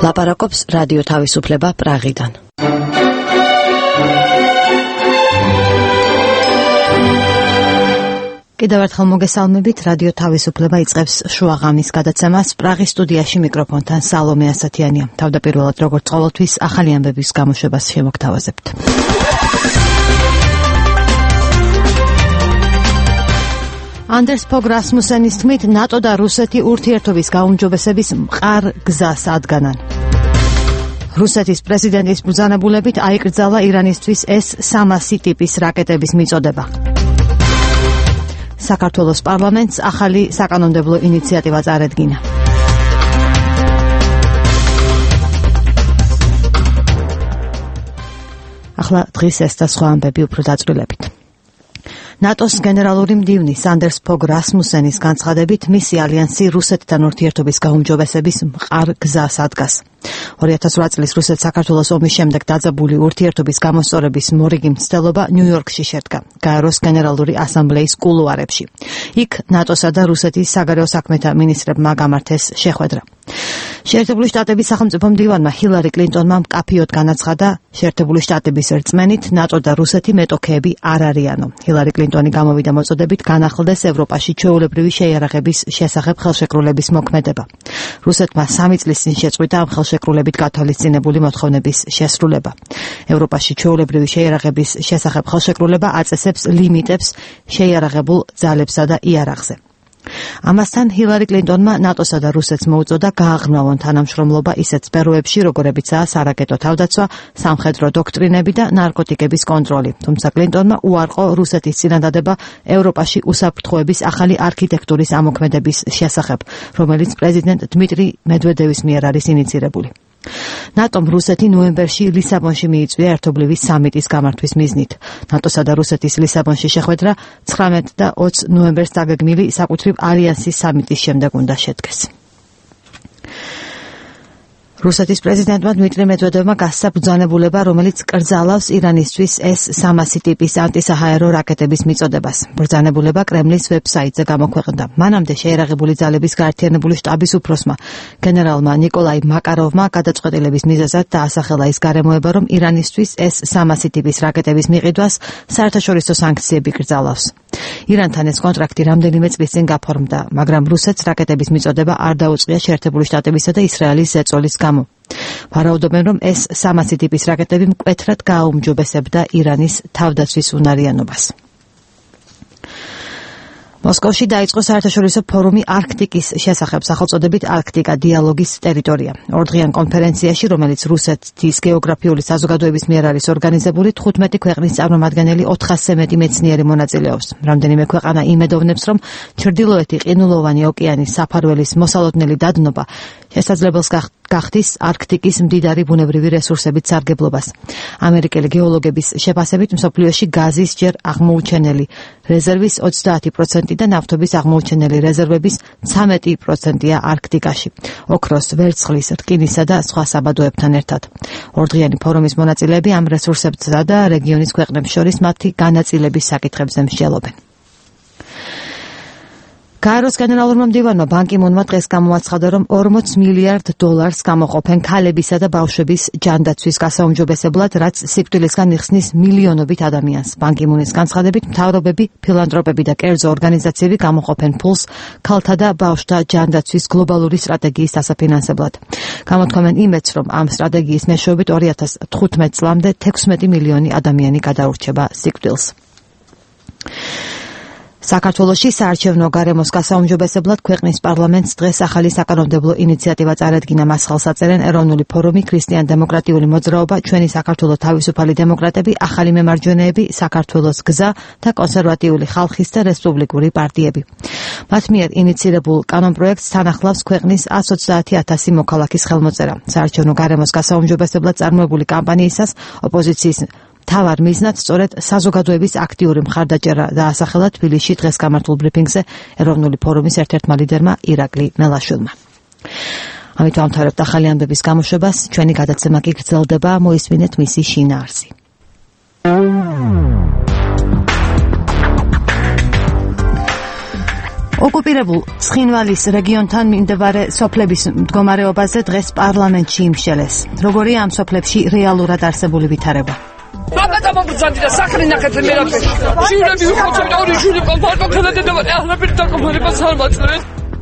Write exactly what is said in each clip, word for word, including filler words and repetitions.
ლაპარაკობს რადიო თავისუფლება პრაღიდან. კიდევ ერთხელ მოგესალმებით, რადიო თავისუფლება იწყებს შუაღამის გადაცემას. პრაღის სტუდიაში მიკროფონთან სალომე ასათიანია. თავდაპირველად, როგორც ყოველთვის, ახალი ამბების გამოშვებას შემოგთავაზებთ. ანდერს ფოგ რასმუსენის თქმით, ნატო და რუსეთი ურთიერთობის გაუმჯობესების მყარ გზას ადგანან. რუსეთის პრეზიდენტის ბრძანებულებით აიკრძალა ირანისთვის ეს სამასი ტიპის რაკეტების მიწოდება. საქართველოს პარლამენტს ახალი საკანონმდებლო ინიციატივა წარედგინა. ახლა დღის ეს და სხვა ამბები უფრო დაწვრილებით. ნატოს გენერალური მდივნის ანდერს ფოგ რასმუსენის განცხადებით, მისი ალიანსი რუსეთთან ურთიერთობის გაუმჯობესების მყარ გზას ადგას. ორი ათას ორი წლის რუსეთ-საქართველოს ომის შემდეგ დაძაბული ურთიერთობის გამოსწორების მორიგი მცდელობა ნიუ-იორკში შედგა, გაეროს გენერალური ასამბლეის კულუარებში. იქ ნატოსა და რუსეთის საგარეო საქმეთა მინისტრებმა გამართეს შეხვედრა. შეერთებული შტატების სახელმწიფო მდივანმა ჰილარი კლინტონმა მკაფიოდ განაცხადა, შეერთებული შტატების რწმენით ნატო და რუსეთი მეტოქეები არ არიანო. ჰილარი კლინტონი გამოვიდა მოწოდებით განახლდეს ევროპაში ჩვეულებრივი შეიარაღების შესახებ ხელშეკრულების მოქმედება. რუსეთმა სამი წლის წინ შეწყვიტა ამ ხელშეკრულებით გათვალისწინებული მოთხოვნების შესრულება. ევროპაში ჩვეულებრივი შეიარაღების შესახებ ხელშეკრულება აწესებს ლიმიტებს შეიარაღებულ ძალებსა და იარაღზე. ამასთან ჰილარი კლინტონმა ნატოსა და რუსეთს მოუწოდა გააღრმავონ თანამშრომლობა ისეთ სფეროებში, როგორებიცაა სარაკეტო თავდაცვა, სამხედრო დოქტრინები და ნარკოტიკების კონტროლი. თუმცა კლინტონმა უარყო რუსეთის წინადადება ევროპაში უსაფრთხოების ახალი არქიტექტურის ამოქმედების შესახებ, რომელიც პრეზიდენტ დმიტრი მედვედევის მიერ არის ინიცირებული. ნატომ რუსეთი ნოემბერში ლისაბონში მიიწვია ერთობლივი სამიტის გამართვის მიზნით. ნატოსა და რუსეთის ლისაბონში შეხვედრა ცხრამეტ და ოცი ნოემბერს დაგეგმილი საკუთრივ ალიანსის სამიტის შემდეგ უნდა შედგეს. რუსეთის პრეზიდენტმა დმიტრი მედვედევმა გასცა ბრძანებულება, რომელიც კრძალავს ირანისთვის ეს სამასი ტიპის ანტისაჰაერო რაკეტების მიწოდებას. ბრძანებულება კრემლის ვებსაიტზე გამოქვეყნდა. მანამდე შეიარაღებული ძალების გაერთიანებული შტაბის უფროსმა გენერალმა ნიკოლაი მაკაროვმა გადაწყვეტილების მიზეზად დაასახელა ის გარემოება, რომ ირანისთვის ეს სამასი ტიპის რაკეტების მიყიდვას საერთაშორისო სანქციები კრძალავს. ირანთან ეს კონტრაქტი რამდენიმე წლის წინ გაფორმდა, მაგრამ რუსეთს რაკეტების მიწოდება არ დაუწყია შეერთებული შტატებისა და ისრაელის ზეწოლის გამო. ვარაუდობენ, რომ ეს სამასი ტიპის რაკეტები მკვეთრად გააუმჯობესებდა ირანის თავდაცვის უნარიანობას. მოსკოვში დაიწყო საერთაშორისო ფორუმი არქტიკის შესახებ, სახელწოდებით არქტიკა დიალოგის ტერიტორია. ორდღიან კონფერენციაში, რომელიც რუსეთის გეოგრაფიული საზოგადოების მიერ არის ორგანიზებული, თხუთმეტი ქვეყნის წარმომადგენელი ოთხასზე მეტი მეცნიერი მონაწილეობს. რამდენიმე ქვეყანა იმედოვნებს, რომ ჩრდილოეთი ყინულოვანი ოკეანის საფარველის მოსალოდნელი დადნობა შესაძლებელს გახდის არქტიკის მდიდარი ბუნებრივი რესურსებით სარგებლობას. ამერიკელი გეოლოგების შეფასებით, მსოფლიოში გაზის ჯერ აღმოუჩენელი რეზერვის ოცდაათი პროცენტი და ნავთობის აღმოუჩენელი რეზერვების ცამეტი პროცენტია არქტიკაში, ოქროს, ვერცხლის, რკინისა და სხვა საბადოებთან ერთად. ორდღიანი ფორუმის მონაწილეები ამ რესურსებსა და რეგიონის ქვეყნებს შორის მათი განაწილების საკითხებზე მსჯელობენ. გაეროს გენერალურმა მდივანმა ბან კი მუნმა დღეს გამოაცხადა, რომ ორმოც მილიარდ დოლარს გამოყოფენ ქალებისა და ბავშვების ჯანდაცვის გასაუმჯობესებლად, რაც სიკვდილისგან იხსნის მილიონობით ადამიანს. ბან კი მუნის განცხადებით, მთავრობები, ფილანტროპები და კერძო ორგანიზაციები გამოყოფენ ფულს ქალთა და ბავშვთა ჯანდაცვის გლობალური სტრატეგიის დასაფინანსებლად. გამოთქვამენ იმედს, რომ ამ სტრატეგიის მეშვეობით ორი ათას თხუთმეტ წლამდე თექვსმეტი მილიონი ადამიანი გადაურჩება სიკვდილს. საქართველოში საარჩევნო გარემოს გასაუმჯობესებლად ქვეყნის პარლამენტს დღეს ახალი საკანონმდებლო ინიციატივა წარედგინა. მას ხელს აწერენ ეროვნული ფორუმი, ქრისტიან-დემოკრატიული მოძრაობა, ჩვენი საქართველო თავისუფალი დემოკრატები, ახალი მემარჯვენეები, საქართველოს გზა და კონსერვატიული ხალხის და რესპუბლიკური პარტიები. მათ მიერ ინიცირებულ კანონპროექტს თან ახლავს ქვეყნის ათს ოცდაათი ათასი მოქალაქის ხელმოწერა. საარჩევნო გარემოს გასაუმჯობესებლად წარმოებული კამპანიისას ოპოზიციის მთავარ მიზნად სწორედ საზოგადოების აქტიური მხარდაჭერა დაასახელა თბილისში დღეს გამართულ ბრიფინგზე ეროვნული ფორუმის ერთ-ერთმა ლიდერმა ირაკლი მელაშვილმა. ამით ვამთავრებთ ახალი ამბების გამოშვებას. ჩვენი გადაცემა კი გრძელდება, მოისმინეთ მისი შინაარსი. ოკუპირებულ ცხინვალის რეგიონთან მიმდებარე სოფლების მდგომარეობაზე დღეს პარლამენტში იმშელეს. როგორია ამ სოფლებში რეალურად არსებული ვითარება? Baba მოგრძანდი და საქმე ნახეთ მე რა ფერი. ჟიურები ვიხოცები და ორი ჟიური კომპარტო ხელადედება ახლა დაკომპლექტებას არ მაძლევს.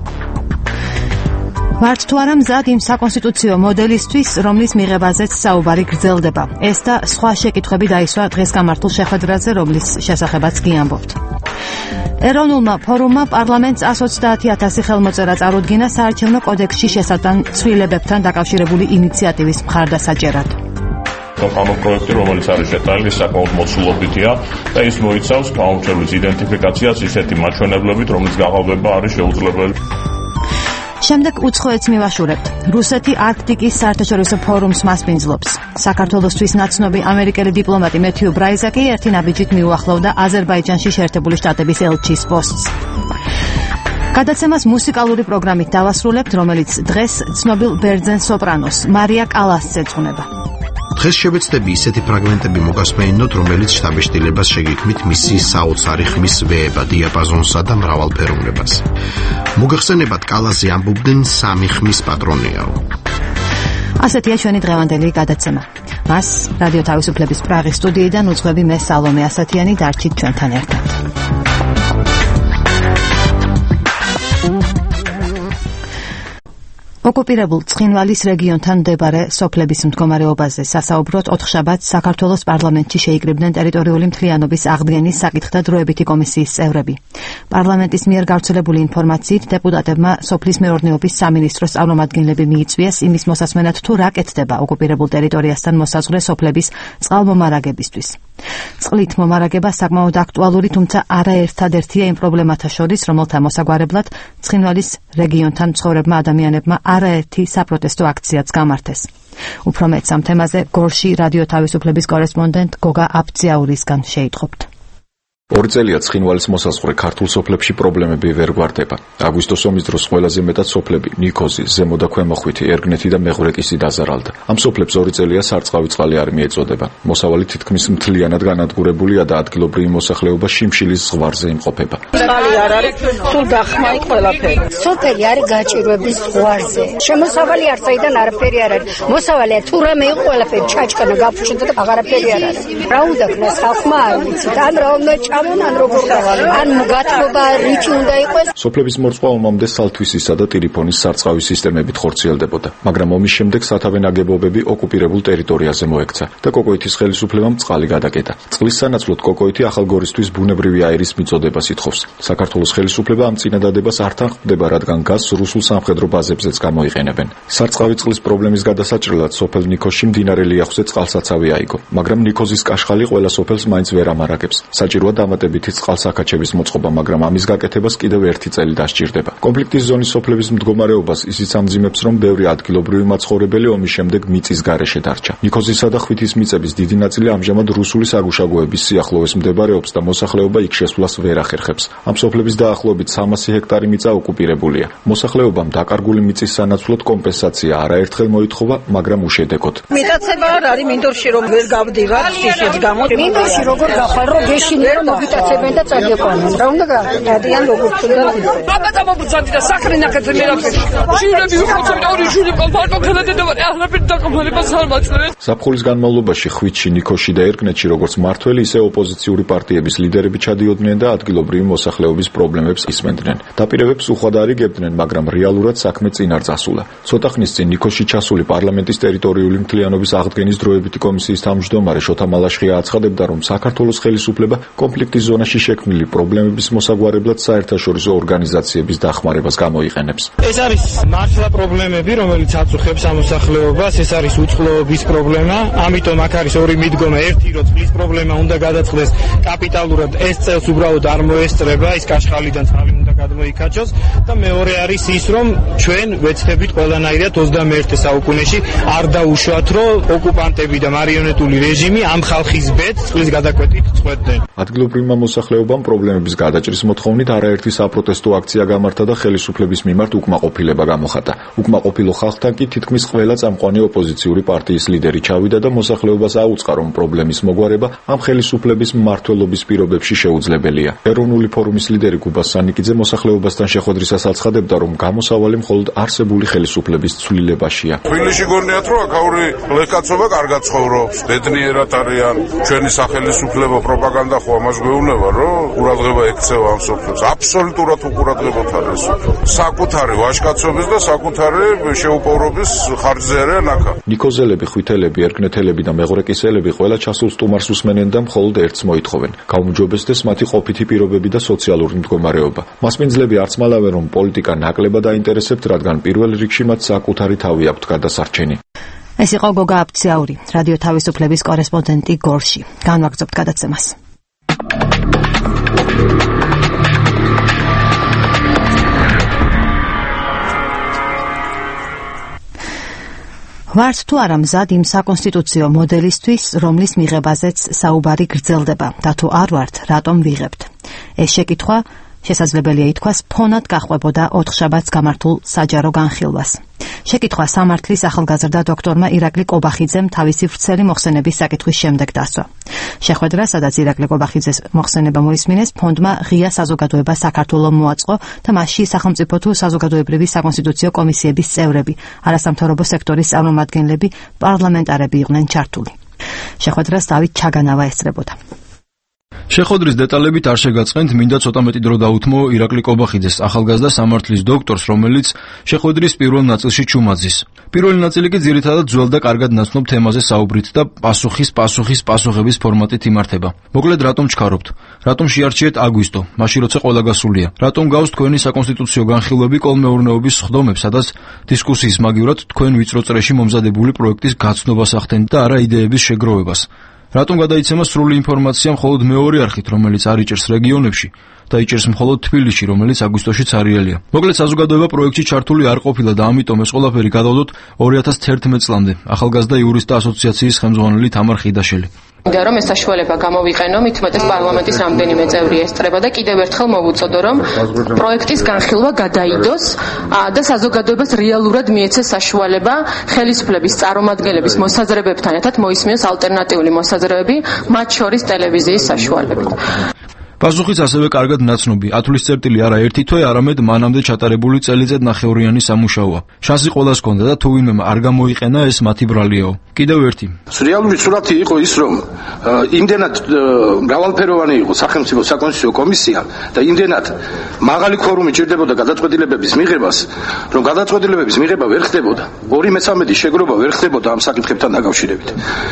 ვართ თუ არა მზად იმ საკონსტიტუციო მოდელისთვის, რომლის მიღებაზეც საუბარი გრძელდება. ეს და სხვა შეკითხვები დაისვა დღეს გამართულ შეხვედრაზე, რომლის შესახებაც გიამბობთ. ეროვნულმა ფორუმმა პარლამენტს ას ოცდაათი ათასი ხელმოწერა წარუდგინა საარჩევნო კოდექსში შესატან ცვლილებებთან დაკავშირებული ინიციატივის მხარდასაჭერად. კანონპროექტი, რომელიც არის შეტანილი, საკმაოდ მოცულობითია და ის მოიცავს გაუმჯობეს იდენტიფიკაციას ისეთი მაჩვენებლებით, რომლის გაყალბება არის შეუძლებელი. შემდეგ უცხოეთს მივაშურებთ. რუსეთი არქტიკის საერთაშორისო ფორუმს მასპინძლობს. საქართველოსთვის ნაცნობი ამერიკელი დიპლომატი მეთიუ ბრაიზაკი ერთი ნაბიჯით მიუახლოვდა აზერბაიჯანში შეერთებული შტატების ელჩის პოსტს. გადაცემას მუსიკალური პროგრამით დავასრულებთ, რომელიც დღეს ცნობილ ბერძენ სოპრანოს მარია კალასს ეძღვნება. დღეს შევეცდები ისეთი ფრაგმენტები მოგასმენინოთ, რომელიც შთაბეჭდილებას შეგიქმნით მისი საოცარი ხმის ვეება, დიაპაზონსა და მრავალფეროვნებას. მოგახსენებათ, კალაზე ამბობდნენ სამი ხმის პატრონიაო. ასეთია ჩვენი დღევანდელი გადაცემა. მას რადიო თავისუფლების პრაღის სტუდიიდან უძღვები მე სალომე ასათიანი, დარჩით ჩვენთან ერთად. ოკუპირებულ ცხინვალის რეგიონთან მდებარე სოფლების მდგომარეობაზე სასაუბროთ ოთხშაბათს საქართველოს პარლამენტში შეიკრიბნენ ტერიტორიული მთლიანობის აღდგენის საკითხთა დროებითი კომისიის წევრები. პარლამენტის მიერ გავრცელებული ინფორმაციით დეპუტატებმა სოფლის მეურნეობის სამინისტროს წარმომადგენლები მიიწვიეს იმის მოსასმენად, თუ რა კეთდება ოკუპირებულ ტერიტორიასთან მოსაზღვრე სოფლების წყალმომარაგებისთვის. წყლით მომარაგება საკმაოდ აქტუალური, თუმცა არაერთადერთია იმ პრობლემათა შორის, რომელთა მოსაგვარებლად ცხინვალის რეგიონთან მცხოვრებმა ადამიანებმა არაერთი საპროტესტო აქციაც გამართეს. უფრო მეტს ამ თემაზე გორში რადიო თავისუფლების კორესპონდენტ გოგა აბძიაურისგან შეიტყობთ. ორი წელია ცხინვალის მოსაზღვრე ქართულ სოფლებში პრობლემები ვერ გვარდება. აგვისტოს ომის დროს ყველაზე მეტად სოფლები ნიქოზი, ზემო და ქვემო ხვიტი, ერგნეთი და მეღვრეკისი დაზარალდა. ამ სოფლებს ორი წელია სარწყავი წყალი არ მიეწოდება. მოსავალი თითქმის მთლიანად განადგურებულია და ადგილობრივი მოსახლეობა შიმშილის ზღვარზე იმყოფება. წყალი არ არის, თუ დახმაი ყველაფერი. სოფელი არის გაჭირვების ზღვარზე. შემოსავალი არცაიდან არაფერი არ არის. მოსავალია თუ რამე იყო ყველაფერი ჩაჭკანა გაფუჭდა და აღარაფერი არ არის. რა უნდა ქნას ხალხმა არ ვიცით. ან რა უნდა ან როგორ ან გათხოვება რითი უნდა იყოს. სოფლების მორწყვა ომამდე სალთვისისა და ტირიფონის სარწყავი სისტემებით ხორციელდებოდა, მაგრამ ომის შემდეგ სათავე ნაგებობები ოკუპირებულ ტერიტორიაზე მოექცა და კოკოითის ხელისუფლებამ წყალი გადაკეტა. წყლის სანაცვლოდ კოკოითი ახალგორისთვის ბუნებრივი აირის მიწოდებას ითხოვს. საქართველოს ხელისუფლება ამ წინადადებას არ თანხმდება, რადგან გაზს რუსულ სამხედრო ბაზებზეც გამოიყენებენ. სარწყავი წყლის პრობლემის გადასაჭრელად სოფელ ნიქოზში მდინარე ლიახვზე წყალსაცავი აიგო, მაგრამ ნიქოზის კაშხალი ყველა სოფელს მაინც ვერ ამარაგებს. საჭიროა დამატებითი წყალსაქაჩების მოწყობა, მაგრამ ამის გაკეთებას კიდევ ერთი წელი დასჭირდება. კონფლიქტის ზონის სოფლების მდგომარეობას ისიც ამძიმებს, რომ ბევრი ადგილობრივი მაცხოვრებელი ომის შემდეგ მიწის გარეშე დარჩა. ნიქოზისა და ხვითის მიწების დიდი ნაწილი ამჟამად რუსული საგუშაგოების სიახლოვეს მდებარეობს და მოსახლეობა იქ შესვლას ვერ ახერხებს. ამ სოფლების დაახლოებით სამასი ჰექტარი მიწა ოკუპირებულია. მოსახლეობამ დაკარგული მიწის სანაცვლოდ კომპენსაცია არაერთხელ მოითხოვა, მაგრამ უშედეგოდ. მიტაცება არ არის მინდორში რომ ვერ გავდივარ სიშის გამო. მინდორში როგორ გახარ რომ გეშინია რომ მოგიტაცებენ და წაგიყვანონ. რა უნდა გადიან როგორ თუნდა. Baba მოგრძანდი და საქმე ნახეთ მე რა ფერი. ჟიურები ვიხოცები და ორი ჟიური კომპარტო ხელადედება ახლა დაკომპლექტებას არ მაძლევს. ზაფხულის განმავლობაში ხვიტში, ნიქოზში და ერგნეთში როგორც მართველი, ისე ოპოზიციური პარტიების ლიდერები ჩადიოდნენ და ადგილობრივი მოსახლეობის პრობლემებს ისმენდნენ. დაპირებებს უხვად არიგებდნენ, მაგრამ რეალურად საქმე წინ არ წასულა. ცოტა ხნის წინ ნიქოზში ჩასული პარლამენტის ტერიტორიული მთლიანობის აღდგენის დროებითი კომისიის თავმჯდომარე შოთა მალაშხია აცხადებდა, რომ საქართველოს ხელისუფლება კონფლიქტის ზონაში შექმნილი პრობლემების მოსაგვარებლად საერთაშორისო ორგანიზაციების დახმარებას გამოიყენებს. ეს არის მართლა პრობლემები, რომელიც აწუხებს ამ მოსახლეობას, ეს არის უწყლოების პრობლემა, ამიტომ აქ არის ორი მიდგომა, ერთი რომ წყლის პრობლემა უნდა გადაწყდეს კაპიტალურად, ეს წელს უბრალოდ არ მოესწრება, ის კაშხალიდან წყალი უნდა გადმოიქაჩოს და მეორე არის ის, რომ ჩვენ ვეცდებით ყველანაირად ოცდამეერთე საუკუნეში არ დაუშვათ, რომ ოკუპანტები და მარიონეტული რეჟიმი ამ ხალხის ბედს წყლის გადაკვეთით წყვეტდნენ. ადგილობრივი ადგილობრივმა მოსახლეობამ პრობლემების გადაჭრის მოთხოვნით არაერთი საპროტესტო აქცია გამართა და ხელისუფლების მიმართ უკმაყოფილება გამოხატა. უკმაყოფილო ხალხთან კი თითქმის ყველა წამყვანი ოპოზიციური პარტიის ლიდერი ჩავიდა და მოსახლეობას აუწყა, რომ პრობლემის მოგვარება ამ ხელისუფლების მმართველობის პირობებში შეუძლებელია. ეროვნული ფორუმის ლიდერი გუბას სანიკიძე მოსახლეობასთან შეხვედრისას აცხადებდა, რომ გამოსავალი მხოლოდ არსებული ხელისუფლების ცვლილებაშია. თბილისში გონიათ, რომ აქაური ლეკაცობა კარგად ცხოვრობს, ბედნიერად არიან, ჩვენი სახელისუფლება პროპაგანდა ხო ამას გვეუბნება, რომ ყურადღება ექცევა ამ სოფლებს. აბსოლუტურად უყურადღებოთ არის. საკუთარი ვაჟკაცობის და საკუთარი შეუპოვრობის ხარჯზე არიან აქ. ნიკოზელები, ხვითელები, ერკნეთელები და მეღრეკისელები ყველა ჩასულ სტუმარს უსმენენ და მხოლოდ ერთს მოითხოვენ: გაუმჯობესდეს მათი ყოფითი პირობები და სოციალური მდგომარეობა. მასპინძლები არც მალავენ, რომ პოლიტიკა ნაკლებად აინტერესებთ, რადგან პირველ რიგში მათ საკუთარი თავი აქვთ გადასარჩენი. ეს იყო გოგა აფციაური, რადიო თავისუფლების კორესპონდენტი გორში. განვაგრძობთ გადაცემას. ვართ თუ არა მზად იმ საკონსტიტუციო მოდელისთვის, რომლის მიღებაზეც საუბარი გრძელდება და თუ არ ვართ, რატომ ვიღებთ? ეს შეკითხვა შესაძლებელია ითქვას ფონად გახვებოდა ოთხშაბათს გამართულ საჯარო განხილვას. შეკითხვა სამართლის ახალგაზრდა დოქტორმა ირაკლი კობახიძემ თავისი ვრცელი მოხსენების საკითხვის შემდეგ დასვა. შეხვედრა, სადაც ირაკლი კობახიძეს მოხსენება მოისმინეს, ფონდმა ღია საზოგადოება საქართველოს მოაწყო და მასში სახელმწიფო თუ საზოგადოებრივი საკონსტიტუციო კომისიების წევრები, არასამთავრობო სექტორის წარმომადგენლები, პარლამენტარები იყვნენ ჩართული. შეხვედრას დავით ჩაგანავა ესწრებოდა. შეხვედრის დეტალებით არ შეგაწყენთ, მინდა ცოტა მეტი დრო დაუთმო ირაკლი კობახიძეს, ახალგაზრდა სამართლის დოქტორს, რომელიც შეხვედრის პირველ ნაწილში ჩუმაძის. პირველი ნაწილი კი ძირითადად ძველ და კარგად ნაცნობ თემაზე საუბრით და პასუხის პასუხის პასუხების ფორმატით იმართება. მოკლედ, რატომ ჩქარობთ? რატომ შეარჩიეთ აგვისტო, მაშინ როცა ყველა გასულია? რატომ გავს თქვენი საკონსტიტუციო განხილვები კოლმეურნეობის სხდომებს, სადაც დისკუსიის მაგივრად თქვენ ვიწრო წრეში მომზადებული პროექტის გაცნობას ახდენთ და არა იდეების შეგროვებას? რატომ გადაიცემა სრული ინფორმაცია მხოლოდ მეორე არხით, რომელიც არ იჭერს რეგიონებში და იჭერს მხოლოდ თბილისში, რომელიც აგვისტოშიც არიელია? მოკლედ, საზოგადოება პროექტში ჩართული არ ყოფილა და ამიტომ ეს ყველაფერი გადავდოთ ორი ათას თერთმეტ წლამდე. ახალგაზრდა იურისტთა ასოციაციის ხელმძღვანელი თამარ ხიდაშელი. მინდა რომ ეს საშუალება გამოვიყენო, მით უმეტეს პარლამენტის რამდენიმე წევრი ესწრება და კიდევ ერთხელ მოვუწოდო, რომ პროექტის განხილვა გადაიდოს და საზოგადოებას რეალურად მიეცეს საშუალება ხელისუფლების წარმომადგენლების მოსაზრებებთან ერთად მოისმინოს ალტერნატიული მოსაზრებები, მათ შორის ტელევიზიის საშუალებით. პასუხიც ასევე კარგად ნაცნობი. ათვლის წერტილი არა ერთი თვე, არამედ მანამდე ჩატარებული წელიწად ნახევრიანი სამუშაოა. შანსი ყველას ჰქონდა და თუ ვინმე არ გამოიყენა, ეს მათი ბრალიაო. კიდევ ერთი. რეალური სურათი იყო ის, რომ იმდენად მრავალფეროვანი იყო სახელმწიფო საკონსტიტუციო კომისია და იმდენად მაღალი ქორუმი ჭირდებოდა გადაწყვეტილებების მიღებას, რომ გადაწყვეტილებების მიღება ვერ ხდებოდა. ორი მესამედი შეგროვა ვერ ხდებოდა ამ საკითხებთან დაკავშირებით.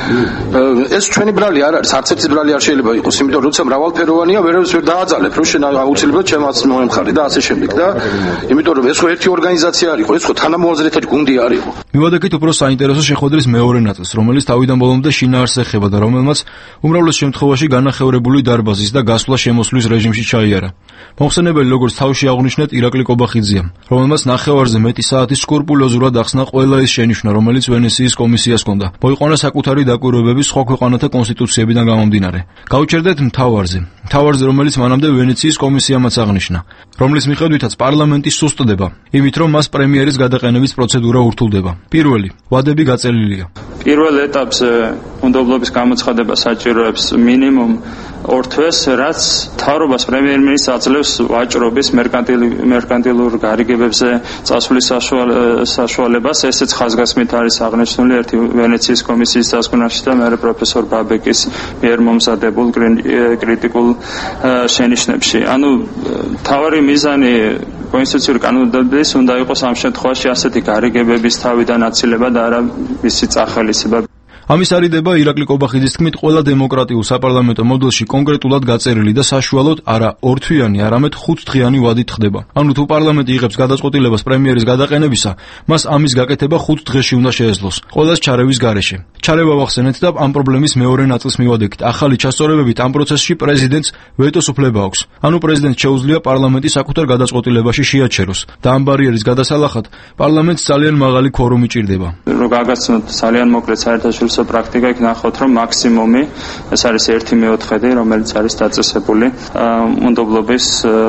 ეს ჩვენი ბრალი არ არის, არც ერთი ბრალი არ შეიძლება იყოს, იმიტომ რომ როცა მრავალფეროვანია, ვერ ვერ დააძალებ, რომ შენ აუცილებლად ჩემაც მოემხარი და ასე შემდეგ და იმიტომ რომ ეს ხო ერთი ორგანიზაცია არ იყო, ეს ხო თანამოაზრეთა გუნდი არ იყო. მივადექით უფრო საინტერესო შეხვედრის მეორე ნაწილს, რომელიც თავიდან ბოლომდე შინაარსს ეხება და რომელმაც უმრავლეს შემთხვევაში განახევრებული დარბაზის და გასვლა შემოსვლის რეჟიმში ჩაიარა. მოხსენებელი, როგორც თავში აღნიშნეთ, ირაკლი კობახიძეა, რომელმაც ნახევარზე მეტი საათი სკრუპულოზურად ახსნა ყველა ის შენიშვნა, რომელიც ვენეციის კომისიას ჰქონდა. მოიყვანა საკუთარი დაკვირვებები სხვა ქვეყანათა კონსტიტუციებიდან გამომდინარე. გაუჩერდეთ მთავარზე. მთავარზე, რომელიც მანამდე ვენეციის კომისიამაც აღნიშნა, რომლის მიხედვითაც პარლამენტი სუსტდება, იმით რომ მას პრემიერის გადაყენების პროცედურა ურთულდება. პირველი, ვადები გაწელილია. პირველ ეტაპზე უნდობლობის გამოცხადება საჭიროებს მინიმუმ ორ თვეს, რაც მთავრობას პრემიერ-მინისტრს აძლევს ვაჭრობის მერკანტილურ გარიგებებზე წასვლის საშუალებას. ესეც ხაზგასმით არის აღნიშნული ერთი ვენეციის კომისიის დასკვნაში და მეორე პროფესორ ბაბეკის მიერ მომზადებულ კრიტიკულ შენიშვნებში. ანუ მთავარი მიზანი კონსტიტუციური კანონმდებლობის უნდა იყოს ამ შემთხვევაში ასეთი გარიგებების თავიდან აცილება და არა მისი წახალისება. ამის არიდება ირაკლი კობახიძის თქმით ყველა დემოკრატიულ საპარლამენტო მოდელში კონკრეტულად გაწერილი და საშუალოდ არა ორთვიანი, არამედ ხუთდღიანი ვადით ხდება. ანუ თუ პარლამენტი იღებს გადაწყვეტილებას პრემიერის გადაყენებისა, მას ამის გაკეთება ხუთ დღეში უნდა შეეძლოს, ყველას ჩარევის გარეშე. ჩარევა ვახსენეთ და ამ პრობლემის მეორე ნაწილს მივადექით. ახალი ჩასწორებებით ამ პროცესში პრეზიდენტს ვეტოს უფლება აქვს. ანუ პრეზიდენტს შეუძლია პარლამენტი საკუთარ გადაწყვეტილებაში შეაჩეროს და ამ ბარიერის გადასალახად პარლამენტს ძალიან მაღალი ქორუმი ჭირდება. რო გაგაცნოთ ძალიან მოკლედ საერთაშორისო საერთაშორისო პრაქტიკა იქ ნახოთ, რომ მაქსიმუმი ეს არის ერთი მეოთხედი, რომელიც არის დაწესებული უნდობლობის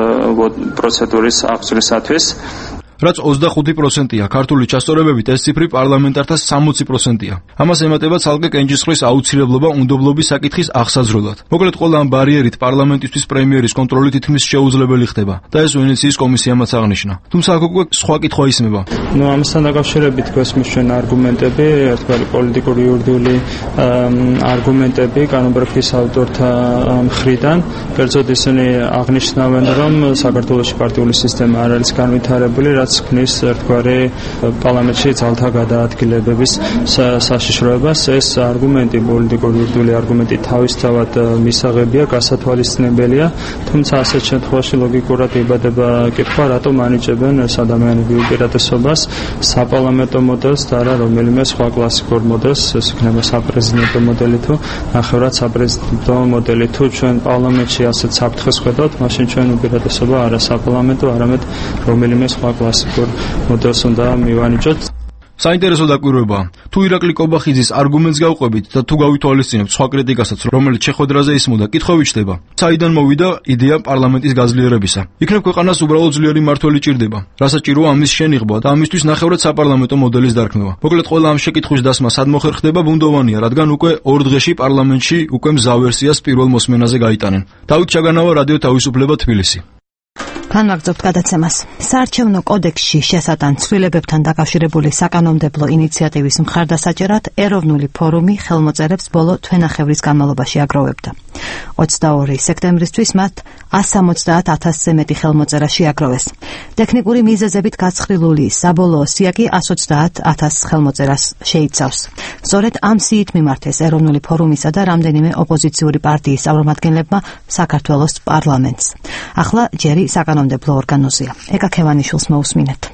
პროცედურის აღწრისათვის. რაც ოცდახუთი პროცენტია, ქართული ჩასწორებებით ეს ციფრი პარლამენტართა სამოცი პროცენტია. ამას ემატება ცალკე კენჭისყრის აუცილებლობა უნდობლობის საკითხის აღსაზრდელად. მოკლედ, ყველა ამ ბარიერით პარლამენტისთვის პრემიერის კონტროლი თითქმის შეუძლებელი ხდება და ეს ვენეციის კომისიამაც აღნიშნა. თუმცა აქ უკვე სხვა კითხვა ისმება. ნუ ამასთან დაკავშირებით გვესმის ჩვენ არგუმენტები, ერთგვარი პოლიტიკური იურიდიული არგუმენტები კანონპროექტის ავტორთა მხრიდან. კერძოდ ისინი აღნიშნავენ, რომ საქართველოში პარტიული სისტემა არ არის განვითარებული, რაც ქმნის ერთგვარი პარლამენტში ძალთა გადაადგილებების საშიშროებას. ეს არგუმენტი, პოლიტიკური იურიდიული არგუმენტი თავისთავად მისაღებია, გასათვალისწინებელია, თუმცა ასეთ შემთხვევაში ლოგიკურად იბადება კითხვა, რატომ ანიჭებენ ეს ადამიანები უპირატესობას საპარლამენტო მოდელს და არა რომელიმე სხვა კლასიკურ მოდელს, ეს იქნება საპრეზიდენტო მოდელი თუ ნახევრად საპრეზიდენტო მოდელი. თუ ჩვენ პარლამენტში ასეთ საფრთხეს ხედავთ, მაშინ ჩვენ უპირატესობა არა საპარლამენტო, არამედ რომელიმე სხვა კლასიკურ მოდელს უნდა მივანიჭოთ. საინტერესო დაკვირვებაა. თუ ირაკლი კობახიძის არგუმენტს გავყვებით და თუ გავითვალისწინებთ სხვა კრიტიკასაც, რომელიც შეხვედრაზე ისმოდა, კითხვები ჩდება. საიდან მოვიდა იდეა პარლამენტის გაძლიერებისა? იქნებ ქვეყანას უბრალოდ ძლიერი მმართველი ჭირდება. რასაც ჭიროა ამის შენიღბვა და ამისთვის ნახევრად საპარლამენტო მოდელის დარქმევა. მოკლედ, ყველა ამ შეკითხვის დასმა სად მოხერხდება ბუნდოვანია, რადგან უკვე ორ დღეში პარლამენტში უკვე მზავ ვერსიას პირველ მოსმენაზე გაიტანენ. დავით ჩაგანავა, რადიო თავისუფლება, თბილისი. განვაგრძობთ გადაცემას. საარჩევნო კოდექსში შესატან ცვლილებებთან დაკავშირებული საკანონმდებლო ინიციატივის მხარდასაჭერად ეროვნული ფორუმი ხელმოწერებს ბოლო თვენახევრის განმავლობაში აგროვებდა. ოცდაორი სექტემბრისთვის მათ ას სამოცდაათ ათასზე მეტი ხელმოწერა შეაგროვეს. ტექნიკური მიზეზებით გაცხრილული საბოლოო სია კი ას ოცდაათ ათასს ხელმოწერას შეიცავს. სწორედ ამ სიით მიმართეს ეროვნული ფორუმისა და რამდენიმე ოპოზიციური პარტიის წარმომადგენლებმა საქართველოს პარლამენტს. ახლა ჯერი საკანონმდებლო ორგანოზია. ეკა ქევანიშვილს მოусმინეთ.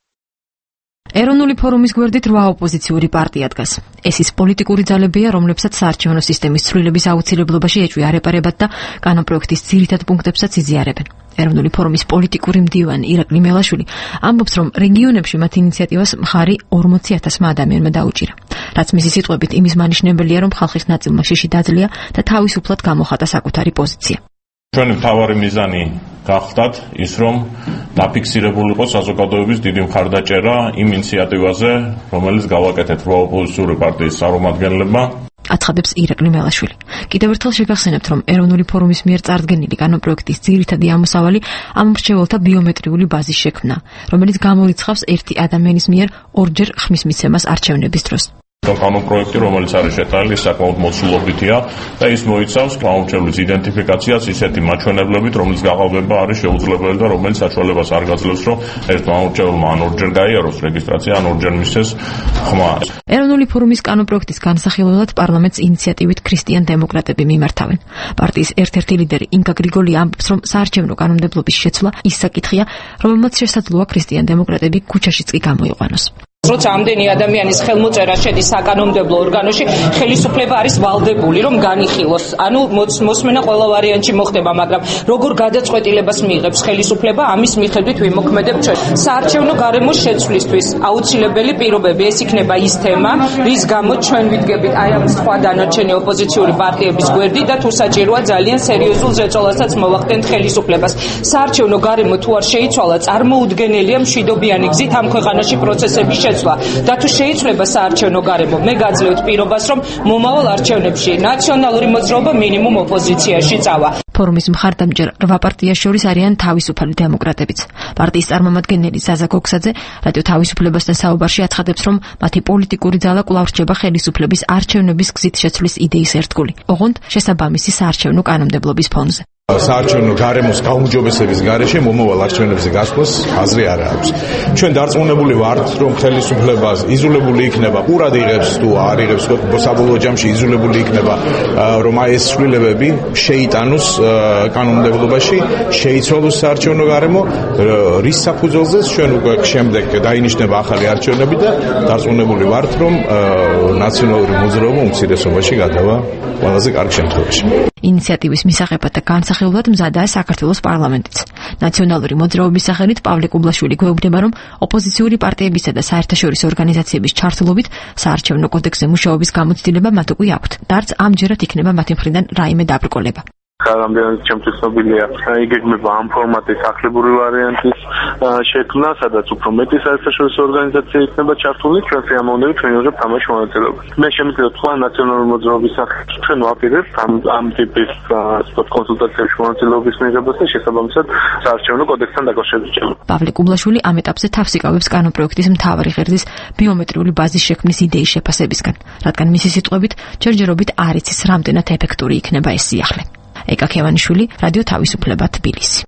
ეროვნული ფორუმის გვერდით რვა ოპოზიციური პარტია დგას. ეს ის პოლიტიკური ძალებია, რომლებსაც საარჩევნო სისტემის ცვლილების აუცილებლობაში ეჭვი არ ეპარებათ და კანონპროექტის ძირითად პუნქტებსაც იზიარებენ. ეროვნული ფორუმის პოლიტიკური მდივანი ირაკლი მელაშვილი ამბობს, რომ რეგიონებში მათ ინიციატივას მხარი ორმოცი ათასმა ადამიანმა დაუჭირა. რაც მისი სიტყვებით იმის მანიშნებელია, რომ ხალხის ნაწილმა შიში დაძლია და თავისუფლად გამოხატა საკუთარი პოზიცია. ჩვენი მთავარი მიზანი გახდათ ის, რომ დაფიქსირებული იყოს საზოგადოების დიდი მხარდაჭერა იმ ინიციატივაზე, რომელიც გავაკეთეთ რვა ოპოზიციური პარტიის წარმომადგენლებმა. აცხადებს ირაკლი მელაშვილი. კიდევ ერთხელ შეგახსენებთ, რომ ეროვნული ფორუმის მიერ წარდგენილი კანონპროექტის ძირითადი ამოსავალი ამ მრჩეველთა ბიომეტრიული ბაზის შექმნა, რომელიც გამორიცხავს ერთი ადამიანის მიერ ორჯერ ხმის მიცემას არჩევნების დროს. კანონპროექტი, რომელიც არის შეტანილი, საკმაოდ მოცულობითია და ის მოიცავს გაუმჩევლის იდენტიფიკაციას ისეთი მაჩვენებლებით, რომელიც გაყალბება არის შეუძლებელი და რომელიც საშუალებას არ გაძლევს, რომ ერთმა ამორჩეველმა ან ორჯერ გაიაროს რეგისტრაცია, ან ორჯერ მისცეს ხმა. ეროვნული ფორუმის კანონპროექტის განსახილველად პარლამენტს ინიციატივით ქრისტიან დემოკრატები მიმართავენ. პარტიის ერთ-ერთი ლიდერი ინგა გრიგოლი ამბობს, რომ საარჩევნო კანონმდებლობის შეცვლა ის საკითხია, რომელმაც შესაძლოა ქრისტიან დემოკრატები ქუჩაშიც კი გამოიყვანოს. როცა ამდენი ადამიანის ხელმოწერა შედის საკანონმდებლო ორგანოში, ხელისუფლება არის ვალდებული, რომ განიხილოს. ანუ მოსმენა ყველა ვარიანტში მოხდება, მაგრამ როგორ გადაწყვეტილებას მიიღებს ხელისუფლება, ამის მიხედვით ვიმოქმედებთ ჩვენ. საარჩევნო გარემოს შეცვლისთვის აუცილებელი პირობები, ეს იქნება ის თემა, რის გამო ჩვენ ვიდგებით აი ამ სხვა დანარჩენი ოპოზიციური პარტიების გვერდით და თუ საჭიროა ძალიან სერიოზულ ზეწოლასაც მოვახდენთ ხელისუფლებას. საარჩევნო გარემო თუ არ შეიცვალა, წარმოუდგენელია მშვიდობიანი გზით ამ ქვეყანაში პროცესების და თუ შეიცვლება საარჩევნო გარემო, მე გაძლევთ პირობას, რომ მომავალ არჩევნებში ნაციონალური მოძრაობა მინიმუმ ოპოზიციაში წავა. ფორუმის მხარდამჭერ რვა პარტიას შორის არიან თავისუფალი დემოკრატებიც. პარტიის წარმომადგენელი ზაზა გოგსაძე რადიო თავისუფლებასთან საუბარში აცხადებს, რომ მათი პოლიტიკური ძალა კვლავ რჩება ხელისუფლების არჩევნების გზით შეცვლის იდეის ერთგული, ოღონდ შესაბამისი საარჩევნო კანონმდებლობის ფონზე. საარჩევნო გარემოს გაუმჯობესების გარეშე მომავალ არჩევნებზე გასვლას აზრი არ აქვს. ჩვენ დარწმუნებული ვართ, რომ ხელისუფლება იზოლებული იქნება, ყურად იღებს თუ არ იღებს, საბოლოო ჯამში იზოლებული იქნება, რომ აი ეს ცვლილებები შეიტანოს კანონმდებლობაში, შეიცვალოს საარჩევნო გარემო, რის საფუძველზეც ჩვენ უკვე შემდეგ დაინიშნება ახალი არჩევნები და დარწმუნებული ვართ, რომ ნაციონალური მოძრაობა უმცირესობაში გადავა ყველაზე კარგ შემთხვევაში. ინიციატივის მისაღებად და განსახილველად მზადაა საქართველოს პარლამენტიც. ნაციონალური მოძრაობის სახელით პავლე კუბლაშვილი გვეუბნება, რომ ოპოზიციური პარტიებისა და საერთაშორისო ორგანიზაციების ჩართულობით საარჩევნო კოდექსზე მუშაობის გამოცდილება მათ უკვე აქვთ. და არც ამჯერად იქნება მათი მხრიდან რაიმე დაბრკოლება. რამდენად ჩემთვის ცნობილია, იგეგმება ამ ფორმატის ახლებური ვარიანტის შექმნა, სადაც უფრო მეტი საერთაშორისო ორგანიზაცია იქნება ჩართული, ჩვენ სიამოვნებით ვინაობთ ამაში მონაწილეობას. მე შემიძლია თქვა ნაციონალური მოძრაობის სახელით ჩვენ ვაპირებთ ამ ამ ტიპის კონსულტაციებში მონაწილეობის მიღებას და შესაბამისად საარჩევნო კოდექსთან დაკავშირებით. პავლე კუბლაშვილი ამ ეტაპზე თავს იკავებს კანონპროექტის მთავარი ღერძის ბიომეტრიული ბაზის შექმნის იდეის შეფასებისგან, რადგან მისი სიტყვებით ჯერჯერობით არ იცის რამდენად ეფექტური იქნება ეს სიახლე. ეკა ქევანიშვილი, რადიო თავისუფლება, თბილისი.